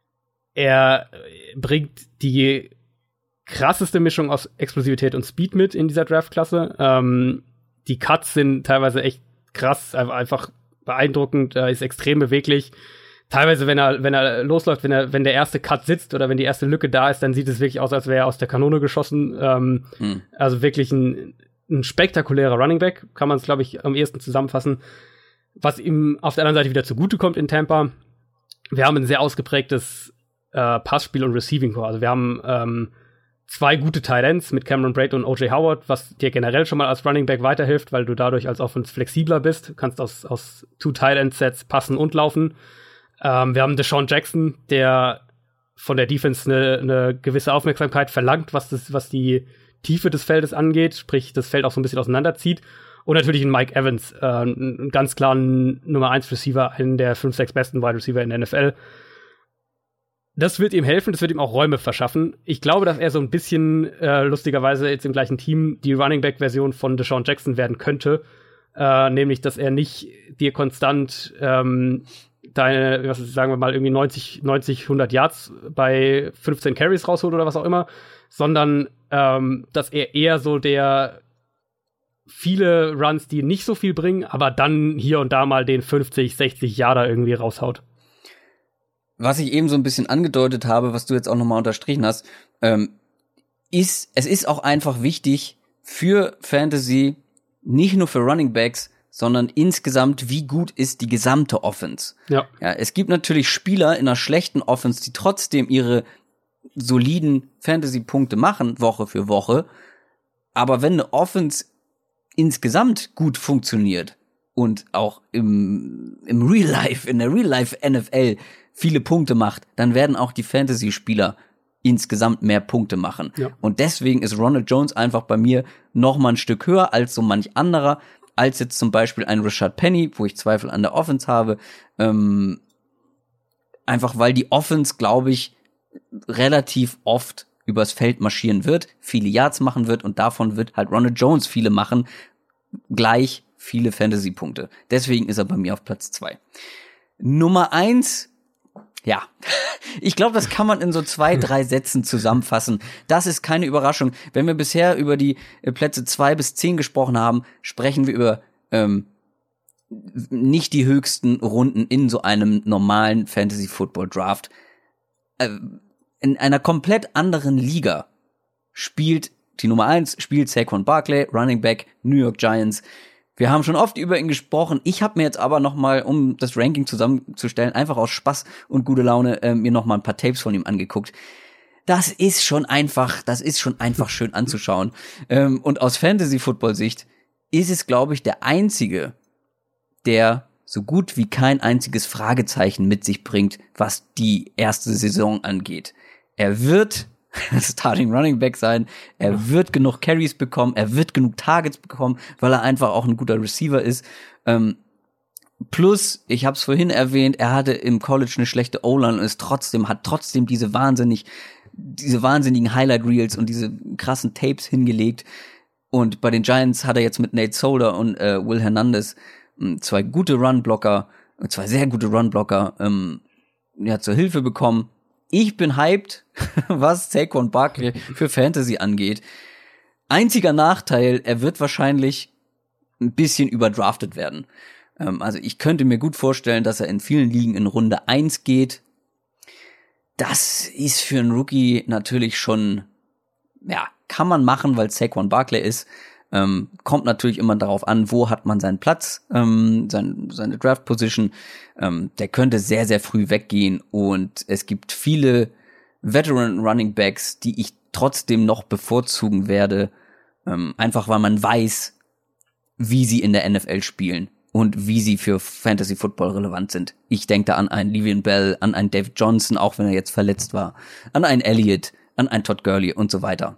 Er bringt die krasseste Mischung aus Explosivität und Speed mit in dieser Draftklasse. Ähm, die Cuts sind teilweise echt krass, einfach beeindruckend. Er ist extrem beweglich. Teilweise, wenn er, wenn er losläuft, wenn er, wenn der erste Cut sitzt oder wenn die erste Lücke da ist, dann sieht es wirklich aus, als wäre er aus der Kanone geschossen. Ähm, hm. Also wirklich ein, ein spektakulärer Running Back, kann man es, glaube ich, am ehesten zusammenfassen. Was ihm auf der anderen Seite wieder zugutekommt in Tampa, wir haben ein sehr ausgeprägtes äh, Passspiel und Receiving Core. Also wir haben ähm, zwei gute Tight Ends mit Cameron Brate und O J Howard, was dir generell schon mal als Running Back weiterhilft, weil du dadurch als Offense flexibler bist. Du kannst aus, aus Two Tight End Sets passen und laufen. Ähm, wir haben Deshaun Jackson, der von der Defense eine ne gewisse Aufmerksamkeit verlangt, was, das, was die Tiefe des Feldes angeht, sprich das Feld auch so ein bisschen auseinanderzieht. Und natürlich ein Mike Evans, äh, einen ganz klaren Nummer eins Receiver, einen der fünf, sechs besten Wide Receiver in der N F L. Das wird ihm helfen, das wird ihm auch Räume verschaffen. Ich glaube, dass er so ein bisschen äh, lustigerweise jetzt im gleichen Team die Running Back-Version von Deshaun Jackson werden könnte. Äh, nämlich, dass er nicht dir konstant ähm, deine, was ist, sagen wir mal, irgendwie neunzig, neunzig, hundert Yards bei fünfzehn Carries rausholt oder was auch immer, sondern ähm, dass er eher so der viele Runs, die nicht so viel bringen, aber dann hier und da mal den fünfzig, sechzig Yarder irgendwie raushaut. Was ich eben so ein bisschen angedeutet habe, was du jetzt auch nochmal unterstrichen hast, ähm, ist, es ist auch einfach wichtig für Fantasy, nicht nur für Running Backs, sondern insgesamt, wie gut ist die gesamte Offense. Ja. Ja, es gibt natürlich Spieler in einer schlechten Offense, die trotzdem ihre soliden Fantasy-Punkte machen, Woche für Woche. Aber wenn eine Offense insgesamt gut funktioniert und auch im, im Real Life, in der Real Life N F L viele Punkte macht, dann werden auch die Fantasy-Spieler insgesamt mehr Punkte machen. Ja. Und deswegen ist Ronald Jones einfach bei mir noch mal ein Stück höher als so manch anderer, als jetzt zum Beispiel ein Rashad Penny, wo ich Zweifel an der Offense habe. Ähm, einfach weil die Offense, glaube ich, relativ oft übers Feld marschieren wird, viele Yards machen wird und davon wird halt Ronald Jones viele machen, gleich viele Fantasy-Punkte. Deswegen ist er bei mir auf Platz zwei. Nummer eins, ja, ich glaube, das kann man in so zwei, drei Sätzen zusammenfassen. Das ist keine Überraschung. Wenn wir bisher über die Plätze zwei bis zehn gesprochen haben, sprechen wir über ähm, nicht die höchsten Runden in so einem normalen Fantasy-Football-Draft. Äh, in einer komplett anderen Liga spielt die Nummer eins, spielt Saquon Barkley, Running Back, New York Giants. Wir haben schon oft über ihn gesprochen. Ich habe mir jetzt aber noch mal, um das Ranking zusammenzustellen, einfach aus Spaß und gute Laune äh, mir noch mal ein paar Tapes von ihm angeguckt. Das ist schon einfach, das ist schon einfach schön anzuschauen. Ähm, und aus Fantasy-Football-Sicht ist es, glaube ich, der einzige, der so gut wie kein einziges Fragezeichen mit sich bringt, was die erste Saison angeht. Er wird Starting Running Back sein, er ja. wird genug Carries bekommen, er wird genug Targets bekommen, weil er einfach auch ein guter Receiver ist. Ähm, plus, ich habe es vorhin erwähnt, er hatte im College eine schlechte O-Line und ist trotzdem, hat trotzdem diese wahnsinnig, diese wahnsinnigen Highlight-Reels und diese krassen Tapes hingelegt. Und bei den Giants hat er jetzt mit Nate Solder und äh, Will Hernandez zwei gute Run-Blocker, zwei sehr gute Run-Blocker ähm, ja, zur Hilfe bekommen. Ich bin hyped, was Saquon Barkley für Fantasy angeht. Einziger Nachteil, er wird wahrscheinlich ein bisschen überdraftet werden. Ähm, also ich könnte mir gut vorstellen, dass er in vielen Ligen in Runde eins geht. Das ist für einen Rookie natürlich schon, ja, kann man machen, weil Saquon Barkley ist. Ähm, kommt natürlich immer darauf an, wo hat man seinen Platz, ähm, sein, seine Draft-Position. Ähm, der könnte sehr, sehr früh weggehen und es gibt viele Veteran-Running-Backs, die ich trotzdem noch bevorzugen werde, ähm, einfach weil man weiß, wie sie in der N F L spielen und wie sie für Fantasy-Football relevant sind. Ich denke da an einen Le'Veon Bell, an einen David Johnson, auch wenn er jetzt verletzt war, an einen Elliott, an einen Todd Gurley und so weiter.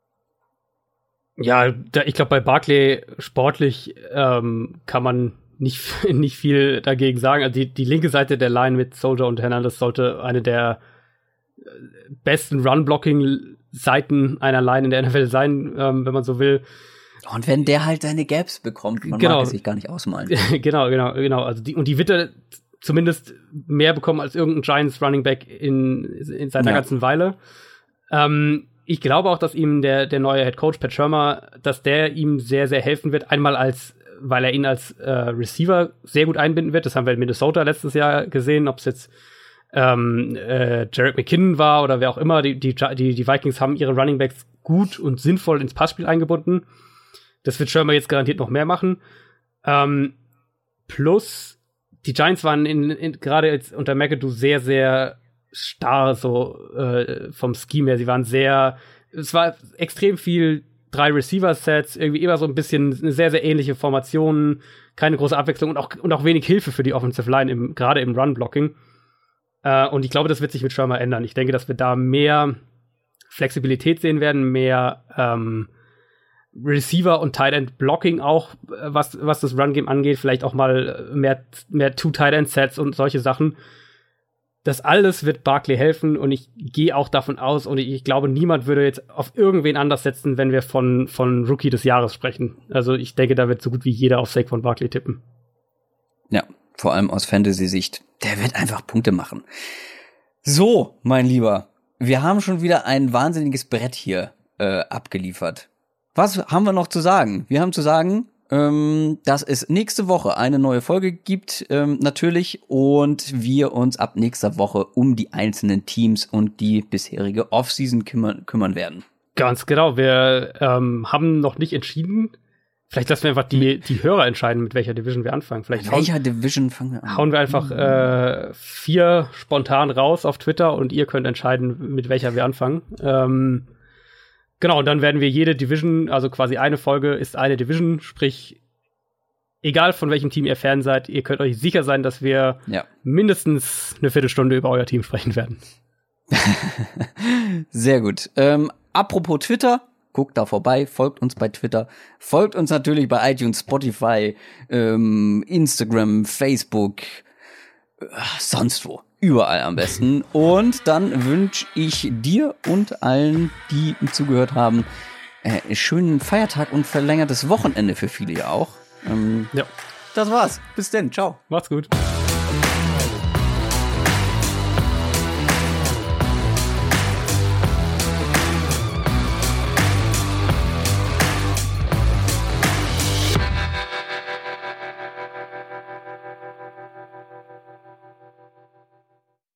Ja, da, ich glaube, bei Barkley sportlich ähm, kann man nicht, nicht viel dagegen sagen. Also die, die linke Seite der Line mit Soldier und Hernandez sollte eine der besten Run-Blocking-Seiten einer Line in der N F L sein, ähm, wenn man so will. Und wenn der halt seine Gaps bekommt, man genau. mag es sich gar nicht ausmalen. genau, genau, genau. Also die, und die wird er zumindest mehr bekommen als irgendein Giants Running Back in, in seiner ja. ganzen Weile. Ähm, Ich glaube auch, dass ihm der, der neue Head Coach Pat Shurmur, dass der ihm sehr, sehr helfen wird. Einmal als, weil er ihn als äh, Receiver sehr gut einbinden wird. Das haben wir in Minnesota letztes Jahr gesehen, ob es jetzt ähm, äh, Jerick McKinnon war oder wer auch immer. Die, die, die, die Vikings haben ihre Running Backs gut und sinnvoll ins Passspiel eingebunden. Das wird Shurmur jetzt garantiert noch mehr machen. Ähm, plus, die Giants waren in, in, gerade jetzt unter McAdoo sehr, sehr starr so äh, vom Scheme her. Sie waren sehr, es war extrem viel drei Receiver-Sets, irgendwie immer so ein bisschen eine sehr, sehr ähnliche Formation, keine große Abwechslung und auch, und auch wenig Hilfe für die Offensive Line, im, gerade im Run-Blocking. Äh, und ich glaube, das wird sich mit Shurmur ändern. Ich denke, dass wir da mehr Flexibilität sehen werden, mehr ähm, Receiver und Tight End Blocking auch, was, was das Run-Game angeht, vielleicht auch mal mehr, mehr Two-Tight End Sets und solche Sachen. Das alles wird Barkley helfen und ich gehe auch davon aus und ich glaube, niemand würde jetzt auf irgendwen anders setzen, wenn wir von, von Rookie des Jahres sprechen. Also ich denke, da wird so gut wie jeder auf Saquon Barkley tippen. Ja, vor allem aus Fantasy-Sicht. Der wird einfach Punkte machen. So, mein Lieber, wir haben schon wieder ein wahnsinniges Brett hier äh, abgeliefert. Was haben wir noch zu sagen? Wir haben zu sagen, ähm, dass es nächste Woche eine neue Folge gibt, ähm, natürlich, und wir uns ab nächster Woche um die einzelnen Teams und die bisherige Offseason kümmern, kümmern werden. Ganz genau. Wir ähm, haben noch nicht entschieden, Vielleicht lassen wir einfach die, die Hörer entscheiden, mit welcher Division wir anfangen. Vielleicht mit welcher hauen, Division fangen wir an? Hauen wir einfach äh, vier spontan raus auf Twitter und ihr könnt entscheiden, mit welcher wir anfangen. Ähm, genau, und dann werden wir jede Division, also quasi eine Folge ist eine Division, sprich, egal von welchem Team ihr Fan seid, ihr könnt euch sicher sein, dass wir ja. mindestens eine Viertelstunde über euer Team sprechen werden. Sehr gut. Ähm, apropos Twitter, guckt da vorbei, folgt uns bei Twitter, folgt uns natürlich bei iTunes, Spotify, ähm, Instagram, Facebook, äh, sonst wo, überall am besten. Und dann wünsche ich dir und allen, die zugehört haben, äh, schönen Feiertag und verlängertes Wochenende für viele ja auch. Ähm, ja. Das war's. Bis denn. Ciao. Macht's gut.